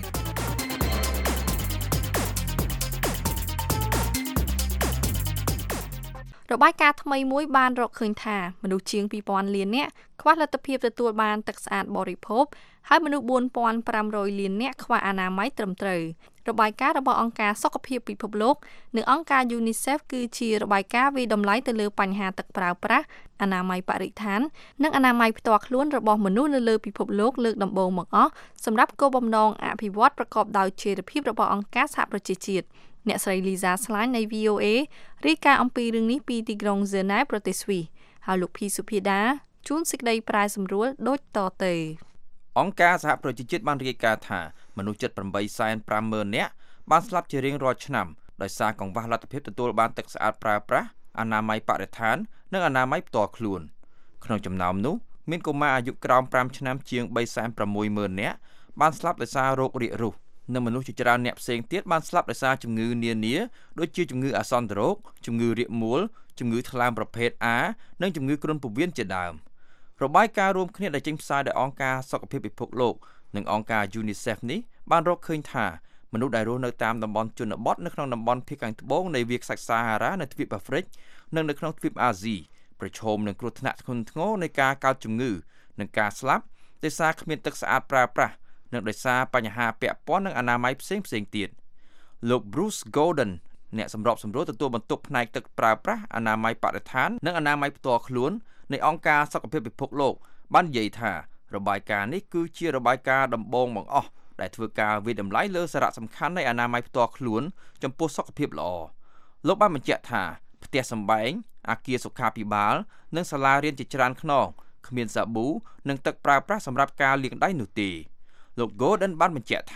របាយការណ៍ថ្មីមួយបានរកឃើញថាមនុស្សជាង 2000 លាននាក់ខ្វះលទ្ធភាពទទួលបានទឹកស្អាតបរិភោគហើយមនុស្ស 4500 លាននាក់ខ្វះអនាម័យត្រឹមត្រូវរបាយការណ៍របស់អង្គការសុខភាពពិភពលោកនិងអង្គការ UNICEF គឺជារបាយការណ៍វិតម្លៃទៅលើបញ្ហាទឹកប្រើប្រាស់អនាម័យបរិស្ថាននិងអនាម័យផ្ទាល់ខ្លួនរបស់មនុស្សនៅលើពិភពលោកលើកដំបូងមកអស់សម្រាប់គោលបំណងអភិវឌ្ឍប្រកបដោយចីរភាពរបស់អង្គការសហប្រជាជាតិអ្នកស្រី Lisa Schlein នៃ VOA រាយការណ៍អំពីរឿងនេះពីទីក្រុង Geneva ប្រទេសស្វីសហើយលោកភីសុភាដាជួនសេចក្តីប្រែសម្រួលដូចតទៅអង្គការសហប្រជាជាតិបានរាយការណ៍ថាមនុស្ស 7850,000 នាក់បានស្លាប់ជារៀងរាល់ឆ្នាំដោយសារកង្វះលទ្ធភាពទទួលបានទឹកស្អាតប្រើប្រាស់អនាម័យបរិស្ថាននិងអនាម័យផ្ទាល់ខ្លួនក្នុងចំណោមនោះមានកុមារអាយុក្រោម5ឆ្នាំជាង 360,000 នាក់បានស្លាប់ដោយសាររោគរាគរូសនិងមនុស្សជាច្រើនអ្នកផ្សេងទៀតបានស្លាប់ដោយសារជំងឺនានាដូចជាជំងឺអាសន្នរោគជំងឺរាគមូលជំងឺថ្លើមប្រភេទ A និងជំងឺគ្រុនពោះវៀនជាដើមរបាយការណ៍រួមគ្នាដែលចេញផ្សាយដោយអង្គការសុខភាពពិភពលោកនិងអង្គការ UNICEF នេះបានរកឃើញថាមនុស្សដែលរស់នៅតាមតំបន់ជនបទនៅក្នុងតំបន់ភាគខាងត្បូងនៃវាលខ្សាច់សាហារ៉ានៅទ្វីបអាហ្វ្រិកនិងនៅក្នុងទ្វីបអាស៊ីប្រឈមនឹងគ្រោះថ្នាក់ធ្ងន់ធ្ងរនៃការកើតជំងឺនិងការស្លាប់ដោយសារគ្មានទឹកស្អាតប្រើប្រាស់និងដោយសារបញ្ហាពាក់ព័ន្ធនឹងអនាម័យផ្សេងទៀតលោក Bruce Gordon អ្នកសម្របសម្រួលទទួលបន្ទុកផ្នែកទឹកប្រើប្រាស់អនាម័យបរិស្ថាននិងអនាម័យផ្ទាល់ខ្លួននៃអង្គការសុខភាពពិភពលោកបាននិយាយថារបាយការណ៍នេះគឺជារបាយការណ៍ដំបូងបង្អស់ដែលធ្វើការវិតម្លៃលើសារៈសំខាន់នៃអនាម័យផ្ទាល់ខ្លួនចំពោះសុខភាពល្អលោកបានបញ្ជាក់ថាផ្ទះសម្បែងអគារសុខាភិបាលនិងសាលារៀនជាច្រើនខ្នងគ្មានសាប៊ូនិងទឹកប្រើប្រាស់សម្រាប់ការលាងដៃនោះទេលោក Gordon បានបញ្ជាក់ថា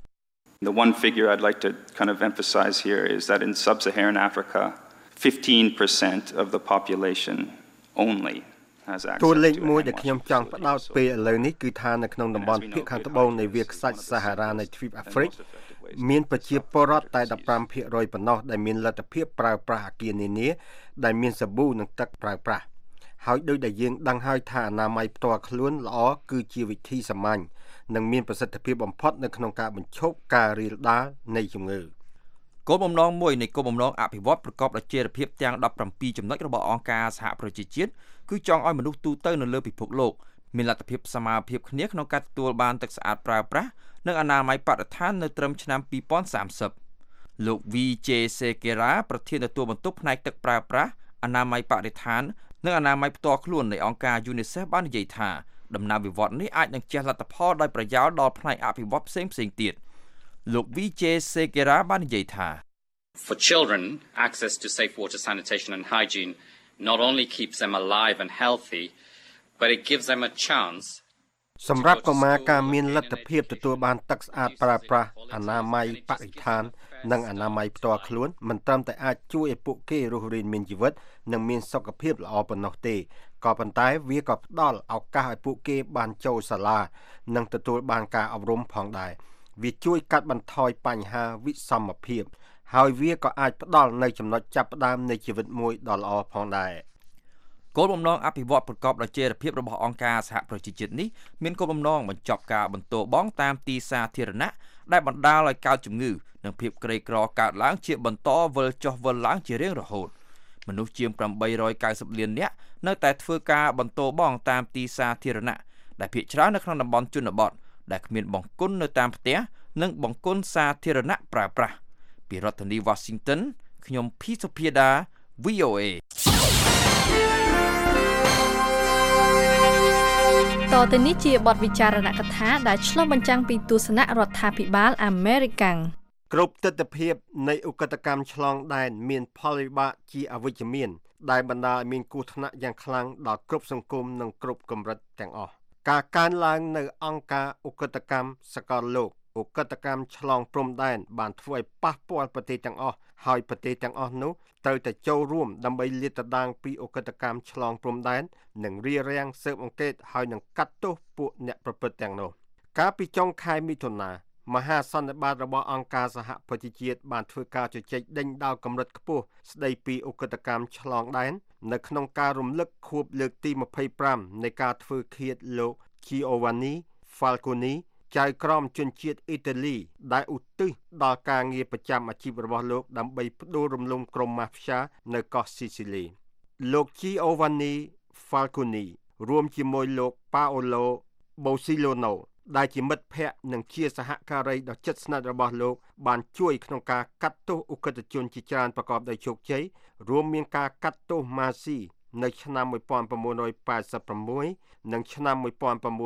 The one figure I'd like to kind of emphasize here is that in sub-Saharan Africa 15% of the population only has access to តួលេខមួយដែលខ្ញុំចង់ផ្ដោតពេលឥឡូវនេះគឺថានៅក្នុងតំបន់ភាគខាងត្បូងនៃវាលខ្សាច់សាហារ៉ានៃទ្វីបអាហ្វ្រិកមានប្រជាពលរដ្ឋតែ 15% ប៉ុណ្ណោះដែលមានលទ្ធភាពប្រើប្រាស់អគារនានាដែលមានសាប៊ូនិងទឹកប្រើប្រាស់ហើយដូចដែលយើងដឹងហើយថាអនាម័យផ្ទាល់ខ្លួនល្អគឺជាវិធីសាមញ្ញនិងមានប្រសិទ្ធភាពបំផុតនៅក្នុងការបញ្ឈប់ការរាលដាលនៃជំងឺគោលបំណងមួយនៃគោលបំណងអភិវឌ្ឍប្រកបដោយចីរភាពទាំង17ចំណុចរបស់អង្គការសហប្រជាជាតិគឺចង់ឲ្យមនុស្សទូទៅនៅលើពិភពលោកមានលទ្ធភាពសមាភិបគ្នាក្នុងការទទួលបានទឹកស្អាតប្រើប្រាស់និងអនាម័យបរិស្ថាននៅត្រឹមឆ្នាំ2030លោក VJ Sekera ប្រធានទទួលបន្ទុកផ្នែកទឹកប្រើប្រាស់អនាម័យបរិស្ថាននិងអនាម័យផ្ទាល់ខ្លួននៃអង្គការ UNICEF បាននិយាយថាដំណើរវិវត្តនេះអាចនឹងជះលទ្ធផលដោយប្រយោជន៍ដល់ផ្នែកអភិវឌ្ឍផ្សេងទៀតលោក VJ Sekera បាននិយាយថា For children, access to safe water, sanitation and hygiene not only keeps them alive and healthy, but it gives them a chance សម្រាប់កុមារការមានលទ្ធភាពទទួលបានទឹកស្អាតប្រើប្រាស់អនាម័យបរិស្ថាននិងអនាម័យផ្ទាល់ខ្លួនមិនត្រឹមតែអាចជួយឲ្យពួកគេរស់រានមានជីវិតនិងមានសុខភាពល្អប៉ុណ្ណោះទេក៏ប៉ុន្តែវាក៏ផ្ដល់ឱកាសឲ្យពួកគេបានចូលសាលានិងទទួលបានការអប់រំផងដែរវាជួយកាត់បន្ថយបញ្ហាវិសមភាពហើយវាក៏អាចផ្ដល់នៅចំណុចចាប់ផ្ដើមនៃជីវិតមួយដ៏ល្អផងដែរគោលបំណងអភិវឌ្ឍប្រកបដោយចីរភាពរបស់អង្គការសហប្រជាជាតិនេះមានគោលបំណងបញ្ចប់ការបន្តបងតាមទីសាធារណៈដែលបណ្ដាលឲ្យកើតជំងឺនិងភាពក្រីក្រកើតឡើងជាបន្តវិលចុះវិលឡើងជារៀងរហូតមនុស្សជាង890លាននាក់នៅតែធ្វើការបន្តបងតាមទីសាធារណៈដែលភាគច្រើននៅក្នុងតំបន់ជនបទដែលគ្មានបង្គន់នៅតាមផ្ទះនិងបង្គន់សាធារណៈប្រើប្រាស់ពីរដ្ឋធានី Washington ខ្ញុំភីសុភាដា VOA តទៅនេះជាបទវិចារណកថាដែលឆ្លុះបញ្ចាំងពីទស្សនៈរដ្ឋាភិបាលអាមេរិកគ្រប់ទិដ្ឋភាពនៃឧក្រិដ្ឋកម្មឆ្លងដែនមានផលវិបាកជាអវិជ្ជមានដែលបណ្ដាលឲ្យមានគ្រោះថ្នាក់យ៉ាងខ្លាំងដល់គ្រប់សង្គមនិងគ្រប់កម្រិតទាំងអស់ការកើនឡើងនៅអង្គការឧក្រិដ្ឋកម្មសកលលោកឧក្រិដ្ឋកម្មឆ្លងព្រំដែនបានធ្វើឲ្យប៉ះពាល់ប្រទេសទាំងអស់ហើយប្រទេសទាំងអស់នោះត្រូវតែចូលរួមដើម្បីលាតត្រដាងពីឧក្រិដ្ឋកម្មឆ្លងព្រំដែននិងរារាំងស៊ើបអង្កេតហើយនឹងកាត់ទោសពួកអ្នកប្រព្រឹត្តទាំងនោះកាលពីចុងខែមិថុនាមហាសន្និបាតរបស់អង្គការសហប្រជាជាតិបានធ្វើការជជែកដេញដោលកម្រិតខ្ពស់ស្ដីពីឧក្រិដ្ឋកម្មឆ្លងដែននៅក្នុងការរំលឹកខួបលើកទី25នៃការធ្វើឃាតលោក Giovanni Falcone ចៅក្រមជនជាតិអ៊ីតាលីដែលឧទ្ទិសដល់ការងារប្រចាំអាជីពរបស់លោកដើម្បីផ្ដួលរំលំក្រុមម៉ាហ្វ្យានៅកោះស៊ីស៊ីលីលោក Giovanni Falcone រួមជាមួយលោក Paolo Borsellino ដែលជាមិត្តភ័ក្តិនិងជាសហការីដ៏ជិតស្និទ្ធរបស់លោកបានជួយក្នុងការកាត់ទោសឧក្រិដ្ឋជនជាច្រើនប្រកបដោយជោគជ័យរួមមានការកាត់ទោសម៉ាស៊ីនៅឆ្នាំ1986និងឆ្នាំ1987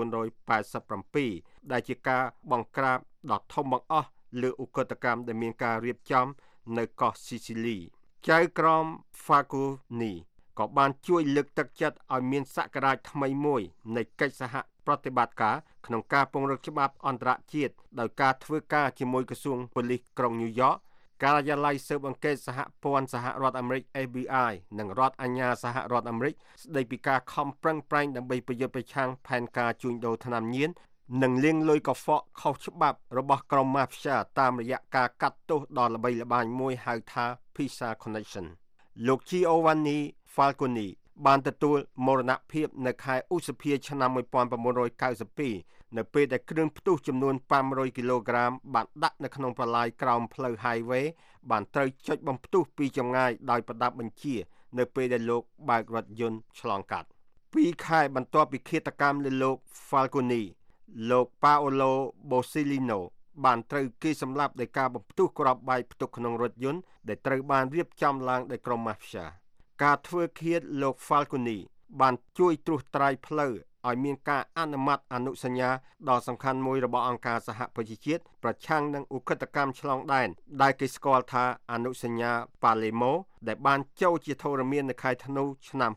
ដែលជាការបង្ក្រាបដ៏ធំបង្អស់លើឧក្រិដ្ឋកម្មដែលមានការរៀបចំនៅកោះស៊ីស៊ីលីចៅក្រម Falcone ក៏បានជួយលើកទឹកចិត្តឲ្យមានសក្តានុពលថ្មីមួយនៃកិច្ចសហប្រតិបត្តិការក្នុងការពង្រឹងច្បាប់អន្តរជាតិដោយការធ្វើការជាមួយក្រសួងប៉ូលីសក្រុងញូវយ៉កការិយាល័យស៊ើបអង្កេតសហព័ន្ធសហរដ្ឋអាមេរិក FBI និងរដ្ឋអាជ្ញាសហរដ្ឋអាមេរិកស្ដីពីការខំប្រឹងប្រែងដើម្បីប្រយុទ្ធប្រឆាំងផែនការជួញដូរថ្នាំញៀននិងលាងលុយកខ្វក់ខុសច្បាប់របស់ក្រុមម៉ាហ្វ្យាតាមរយៈការកាត់ទោសដ៏ល្បីល្បាញមួយហៅថា Visa Connection លោក Giovanni Falcone បានទទួលមរណភាពនៅខែឧសភាឆ្នាំ1992នៅពេលដែលគ្រឿងផ្ទុះចំនួន500គីឡូក្រាមបានដាក់នៅក្នុងប្រឡាយក្រោមផ្លូវ highway បានត្រូវចុចបំផ្ទុះពីចម្ងាយដោយប្រដាប់បញ្ជានៅពេលដែលលោកបើករថយន្តឆ្លងកាត់2ខែបន្ទាប់ពីឃាតកម្មលើលោក Falcone លោក Paolo Borsellino បានត្រូវគេសម្លាប់ដោយការបំផ្ទុះគ្រាប់បែកផ្ទុកក្នុងរថយន្តដែលត្រូវបានរៀបចំឡើងដោយក្រុមម៉ាហ្វ្យាការធ្វើឃាតលោក Falcone បានជួយត្រួសត្រាយផ្លូវឲ្យមានការអនុម័តអនុសញ្ញាដ៏សំខាន់មួយរបស់អង្គការសហប្រជាជាតិប្រឆាំងនឹងឧក្រិដ្ឋកម្មឆ្លងដែនដែលគេស្គាល់ថាអនុសញ្ញា Palermo ដែលបានចូលជាធរមាននៅខែធ្នូឆ្នាំ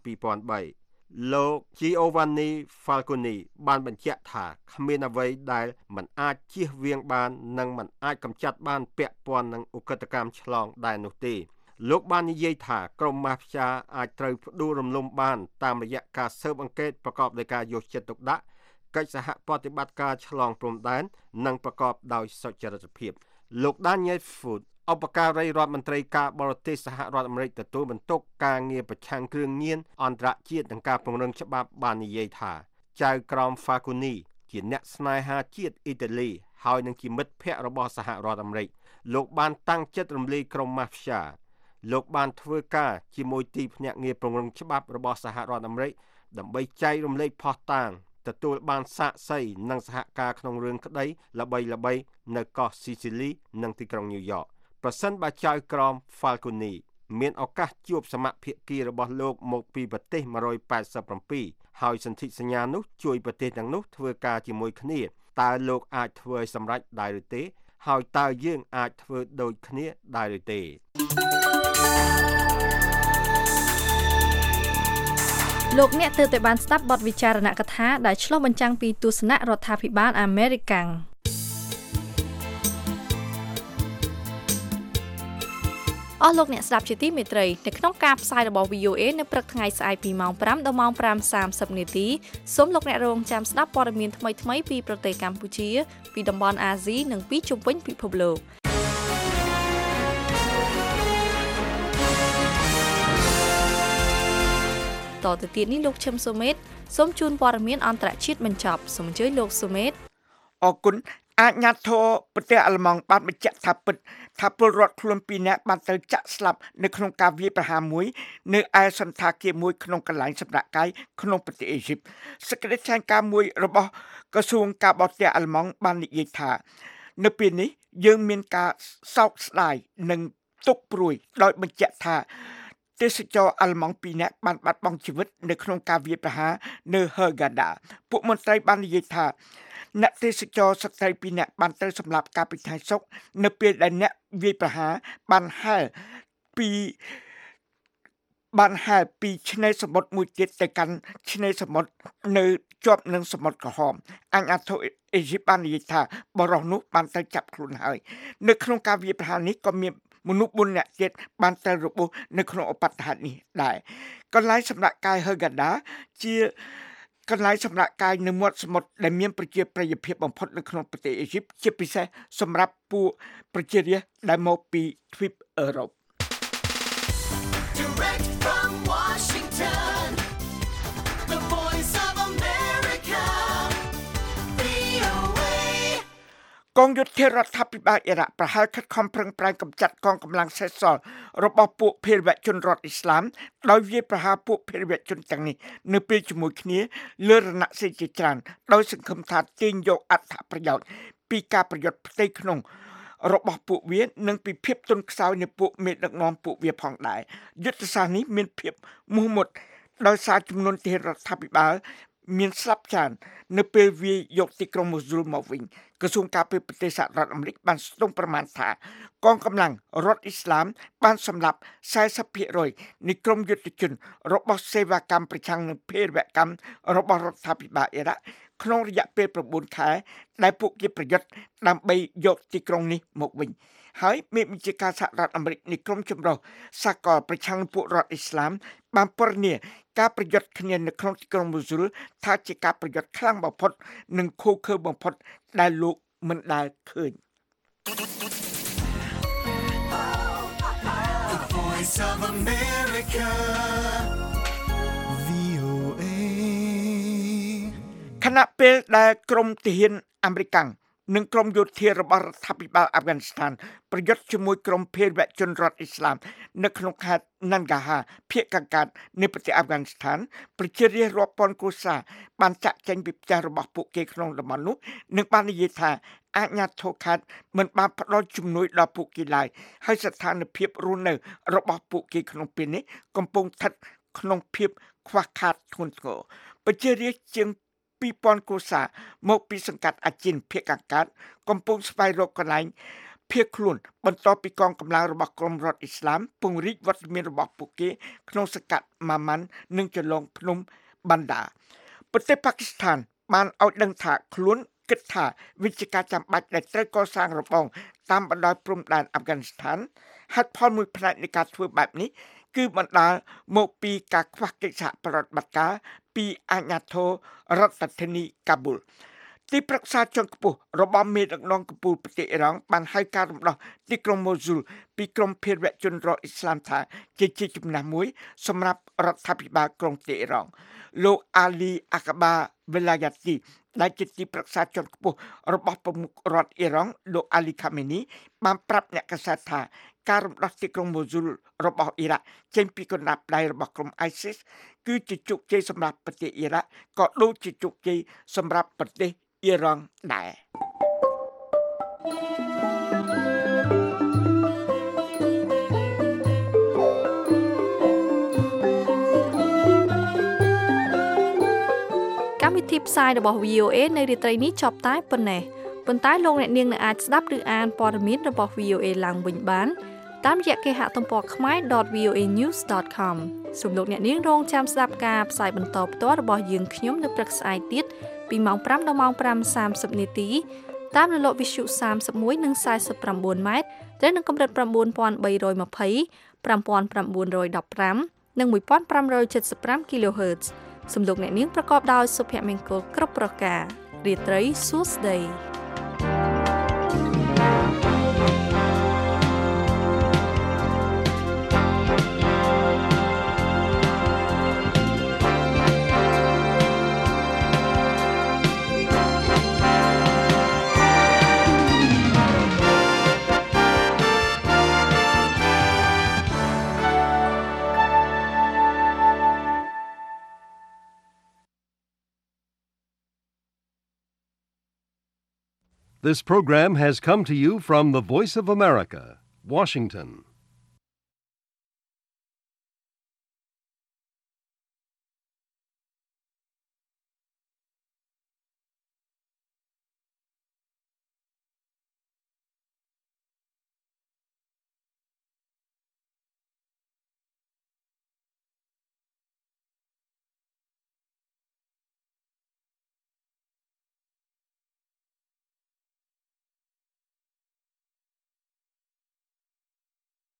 2003លោក Giovanni Falcone បានបញ្ជាក់ថាគ្មានអ្វីដែលមិនអាចជៀសវាងបាននិងមិនអាចកម្ចាត់បានពាក់ព័ន្ធនឹងឧក្រិដ្ឋកម្មឆ្លងដែននោះទេលោកបាននិយាយថាក្រុមម៉ាហ្វ្យាអាចត្រូវផ្ដួលរំលំបានតាមរយៈការស៊ើបអង្កេតប្រកបដោយការយកចិត្តទុកដាក់កិច្ចសហប្រតិបត្តិការឆ្លងព្រំដែននិងប្រកបដោយសុចរិតភាពលោក Daniel Foot ឧបការីរដ្ឋមន្ត្រីការបរទេសសហរដ្ឋអាមេរិកទទួលបន្ទុកការងារប្រឆាំងគ្រឿងញៀនអន្តរជាតិនិងការពង្រឹងច្បាប់បាននិយាយថាចៅក្រម Falcone ជាអ្នកស្នេហាជាតិអ៊ីតាលីហើយនឹងជាមិត្តភ័ក្តិរបស់សហរដ្ឋអាមេរិកលោកបានតាំងចិត្តរំលាយក្រុមម៉ាហ្វ្យាលោកបានធ្វើការជាមួយទីភ្នាក់ងារពង្រឹងច្បាប់របស់សហរដ្ឋអាមេរិកដើម្បីចែករំលែកភស្តុតាងទទួលបានសាក្សីនិងសហការក្នុងរឿងក្តីល្បីៗនៅកោះស៊ីស៊ីលីនិងទីក្រុងញូវយ៉កប្រសិនបើចៅក្រម Falcone មានឱកាសជួបសមភាគីរបស់លោកមកពីប្រទេស187ហើយសន្ធិសញ្ញានោះជួយប្រទេសទាំងនោះធ្វើការជាមួយគ្នាតើលោកអាចធ្វើឲ្យសម្រេចដែរឬទេហើយតើយើងអាចធ្វើដូចគ្នាដែរឬទេលោកអ្នកទើបតែបានស្ដាប់បទវិចារណកថាដែលឆ្លុះបញ្ចាំងពីទស្សនៈរដ្ឋាភិបាលអាមេរិកអស់លោកអ្នកស្ដាប់ជាទីមេត្រីនៅក្នុងការផ្សាយរបស់ VOA នៅព្រឹកថ្ងៃស្អែកពីម៉ោង 5 ដល់ម៉ោង 5:30 នាទីសូមលោកអ្នករងចាំស្ដាប់ព័ត៌មានថ្មីៗពីប្រទេសកម្ពុជាពីតំបន់អាស៊ីនិងពីជុំវិញពិភពលោកតទៅទៀតនេះលោកឈឹមសូមេតសូមជូនព័ត៌មានអន្តរជាតិបញ្ចប់សូមអញ្ជើញលោកសូមេតអរគុណអាជ្ញាធរប្រទេសអាល្លឺម៉ង់បានបញ្ជាក់ថាពិតថាពលរដ្ឋខ្លួន2នាក់បានត្រូវចាក់ស្លាប់នៅក្នុងការវាយប្រហារមួយនៅឯសន្តាគារមួយក្នុងកន្លែងសម្រាកកាយក្នុងប្រទេសអេស៊ីបសេចក្តីថ្លែងការណ៍មួយរបស់ក្រសួងការបរទេសអាល្លឺម៉ង់បាននិយាយថានៅពេលនេះយើងមានការសោកស្ដាយនិងទុក្ខព្រួយដោយបញ្ជាក់ថាទេសចរអាល្លឺម៉ង់2នាក់បានបាត់បង់ជីវិតនៅក្នុងការវាយប្រហារនៅ Hurghada ពួកមន្ត្រីបាននិយាយថាអ្នកទេសចរស្ត្រី2នាក់បានត្រូវសម្លាប់កាលពីថ្ងៃសុក្រនៅពេលដែលអ្នកវាយប្រហារបានហែលពីឆ្នេរសមុទ្រមួយទៀតទៅកាន់ឆ្នេរសមុទ្រនៅជាប់នឹងសមុទ្រក្រហមអាជ្ញាធរអេស៊ីបបាននិយាយថាបរិសុទ្ធនោះបានទៅចាប់ខ្លួនហើយនៅក្នុងការវាយប្រហារនេះក៏មានមនុស្ស4នាក់ទៀតបានត្រូវរបួសនៅក្នុងឧបទ្ទហេតុនេះដែរកន្លែងសម្រាប់កាយ Hurghada ជាកន្លែងសម្រាប់កាយនៅមាត់សមុទ្រដែលមានប្រជាប្រិយភាពបំផុតនៅក្នុងប្រទេសអេស៊ីបជាពិសេសសម្រាប់ពួកប្រជារាស្ត្រដែលមកពីទ្វីបអឺរ៉ុប Direct from Washington, the voice of America, VOA. កងយោធារដ្ឋាភិបាលអ៊ីរ៉ាក់ប្រហែលខិតខំប្រឹងប្រែងកម្ចាត់កងកម្លាំងសេសសល់របស់ពួកភេរវជនរដ្ឋអ៊ីស្លាមដោយវាយប្រហារពួកភេរវជនទាំងនេះនៅពេលជាមួយគ្នាលើរណសិរ្សជាច្រើនដោយសង្ឃឹមថាទាញយកអត្ថប្រយោជន៍ពីការប្រយុទ្ធផ្ទៃក្នុងរបស់ពួកវានិងពីភាពទន់ខ្សោយនៃពួកមេដឹកនាំពួកវាផងដែរយុទ្ធសាស្ត្រនេះមានភាពមោះមុតដោយសារចំនួនទាហានរដ្ឋាភិបាលមានស្លាប់ច្រើននៅពេលវាយកទីក្រុងម៉ូស៊ូលមកវិញក្រសួងការពារប្រទេសសហរដ្ឋអាមេរិកបានស្ទង់ប្រមាណថាកងកម្លាំងរដ្ឋអ៊ីស្លាមបានសម្លាប់ 40% នៃក្រុមយុទ្ធជនរបស់សេវាកម្មប្រឆាំងនឹងភេរវកម្មរបស់រដ្ឋាភិបាលអ៊ីរ៉ាក់ក្នុងរយៈពេល9ខែដែលពួកគេប្រយុទ្ធដើម្បីយកទីក្រុងនេះមកវិញហើយមេបញ្ជាការសហរដ្ឋអាមេរិកនៃក្រុមចម្រុះសាកលប្រឆាំងនឹងពួករដ្ឋអ៊ីស្លាមបានពណ៌នាការប្រយុទ្ធគ្នានៅក្នុងទីក្រុងម៉ូស៊ូលថាជាការប្រយុទ្ធខ្លាំងបំផុតនិងឃោរឃៅបំផុតដែលលោកមិនដែលឃើញ The voice of America, VOA. ខណៈពេលដែលក្រុមទាហានអាមេរិកនិងក្រុមយោធារបស់រដ្ឋាភិបាលអាហ្វហ្គានីស្ថានប្រយុទ្ធជាមួយក្រុមភេរវជនរដ្ឋអ៊ីស្លាមនៅក្នុងខេត្ត Nangarhar ភាគខាងកើតនៃប្រទេសអាហ្វហ្គានីស្ថានប្រជារាស្ត្ររាប់ពាន់គ្រួសារបានចាក់ចែងពីផ្ទះរបស់ពួកគេក្នុងតំបន់នោះនិងបាននិយាយថាអាជ្ញាធរខេត្តមិនបានផ្ដល់ជំនួយដល់ពួកគេឡើយហើយស្ថានភាពរស់នៅរបស់ពួកគេក្នុងពេលនេះកំពុងស្ថិតក្នុងភាពខ្វះខាតធ្ងន់ធ្ងរប្រជារាស្ត្រជាង2000គ្រួសារមកពីសង្កាត់អាជីនភាគខាងកើតកំពុងស្វែងរកកន្លែងភៀសខ្លួនបន្ទាប់ពីកងកម្លាំងរបស់ក្រុមរដ្ឋអ៊ីស្លាមពង្រីកវត្តមានរបស់ពួកគេក្នុងសង្កាត់ម៉ាម៉ាន់និងចន្លងភ្នំបណ្ដាប្រទេសប៉ាគីស្ថានបានឲ្យដឹងថាខ្លួនគិតថាវិជាការចាំបាច់ដែលត្រូវកសាងរបងតាមបណ្ដោយព្រំដែនអាហ្វហ្គានីស្ថានហេតុផលមួយផ្នែកនៃការធ្វើបែបនេះគឺបណ្ដាលមកពីការខ្វះកិច្ចសហប្រតិបត្តិការពីអាជ្ញាធររដ្ឋធានីកាប៊ូលទីប្រឹក្សាជាន់ខ្ពស់របស់មេដឹកនាំកំពូលប្រទេសអ៊ីរ៉ង់បានហៅការរំដោះទីក្រុងម៉ូស៊ូលពីក្រុមភេរវជនរដ្ឋអ៊ីស្លាមថាជាជំនះមួយសម្រាប់រដ្ឋាភិបាលក្រុងប្រទេសអ៊ីរ៉ង់លោកអាលីអាកាបាវេឡាយ៉ាទីដែលជាទីប្រឹក្សាជាន់ខ្ពស់របស់ប្រមុខរដ្ឋអ៊ីរ៉ង់លោកអាលីខាមេនីបានប្រាប់អ្នកកាសែតថាការរំដោះទីក្រុងម៉ូស៊ូលរបស់អ៊ីរ៉ាក់ចេញពីកណ្ដាប់ដៃរបស់ក្រុម ISIS គឺជាជោគជ័យសម្រាប់ប្រទេសអ៊ីរ៉ាក់ក៏ដូចជាជោគជ័យសម្រាប់ប្រទេសអ៊ីរ៉ង់ដែរកម្មវិធីផ្សាយរបស់ VOA នៅរាត្រីនេះចប់តែប៉ុណ្ណេះប៉ុន្តែលោកអ្នកនាងនឹងអាចស្ដាប់ឬអានព័ត៌មានរបស់ VOA ឡើងវិញបានតាមរយៈគេហទំព័រ khmer.voanews.com សូមលោកអ្នកនាងរងចាំស្ដាប់ការផ្សាយបន្តផ្ទាល់របស់យើងខ្ញុំនៅព្រឹកស្អែកទៀតពីម៉ោង 5 ដល់ម៉ោង 5:30 នាទីតាមរលកវិទ្យុ 31 និង 49 ម៉ែត្រត្រូវនឹងកម្រិត 9320 5915 និង 1575 kHz សូមលោកអ្នកនាងប្រកបដោយសុភមង្គលគ្រប់ប្រការរាត្រីសួស្តី This program has come to you from the Voice of America, Washington.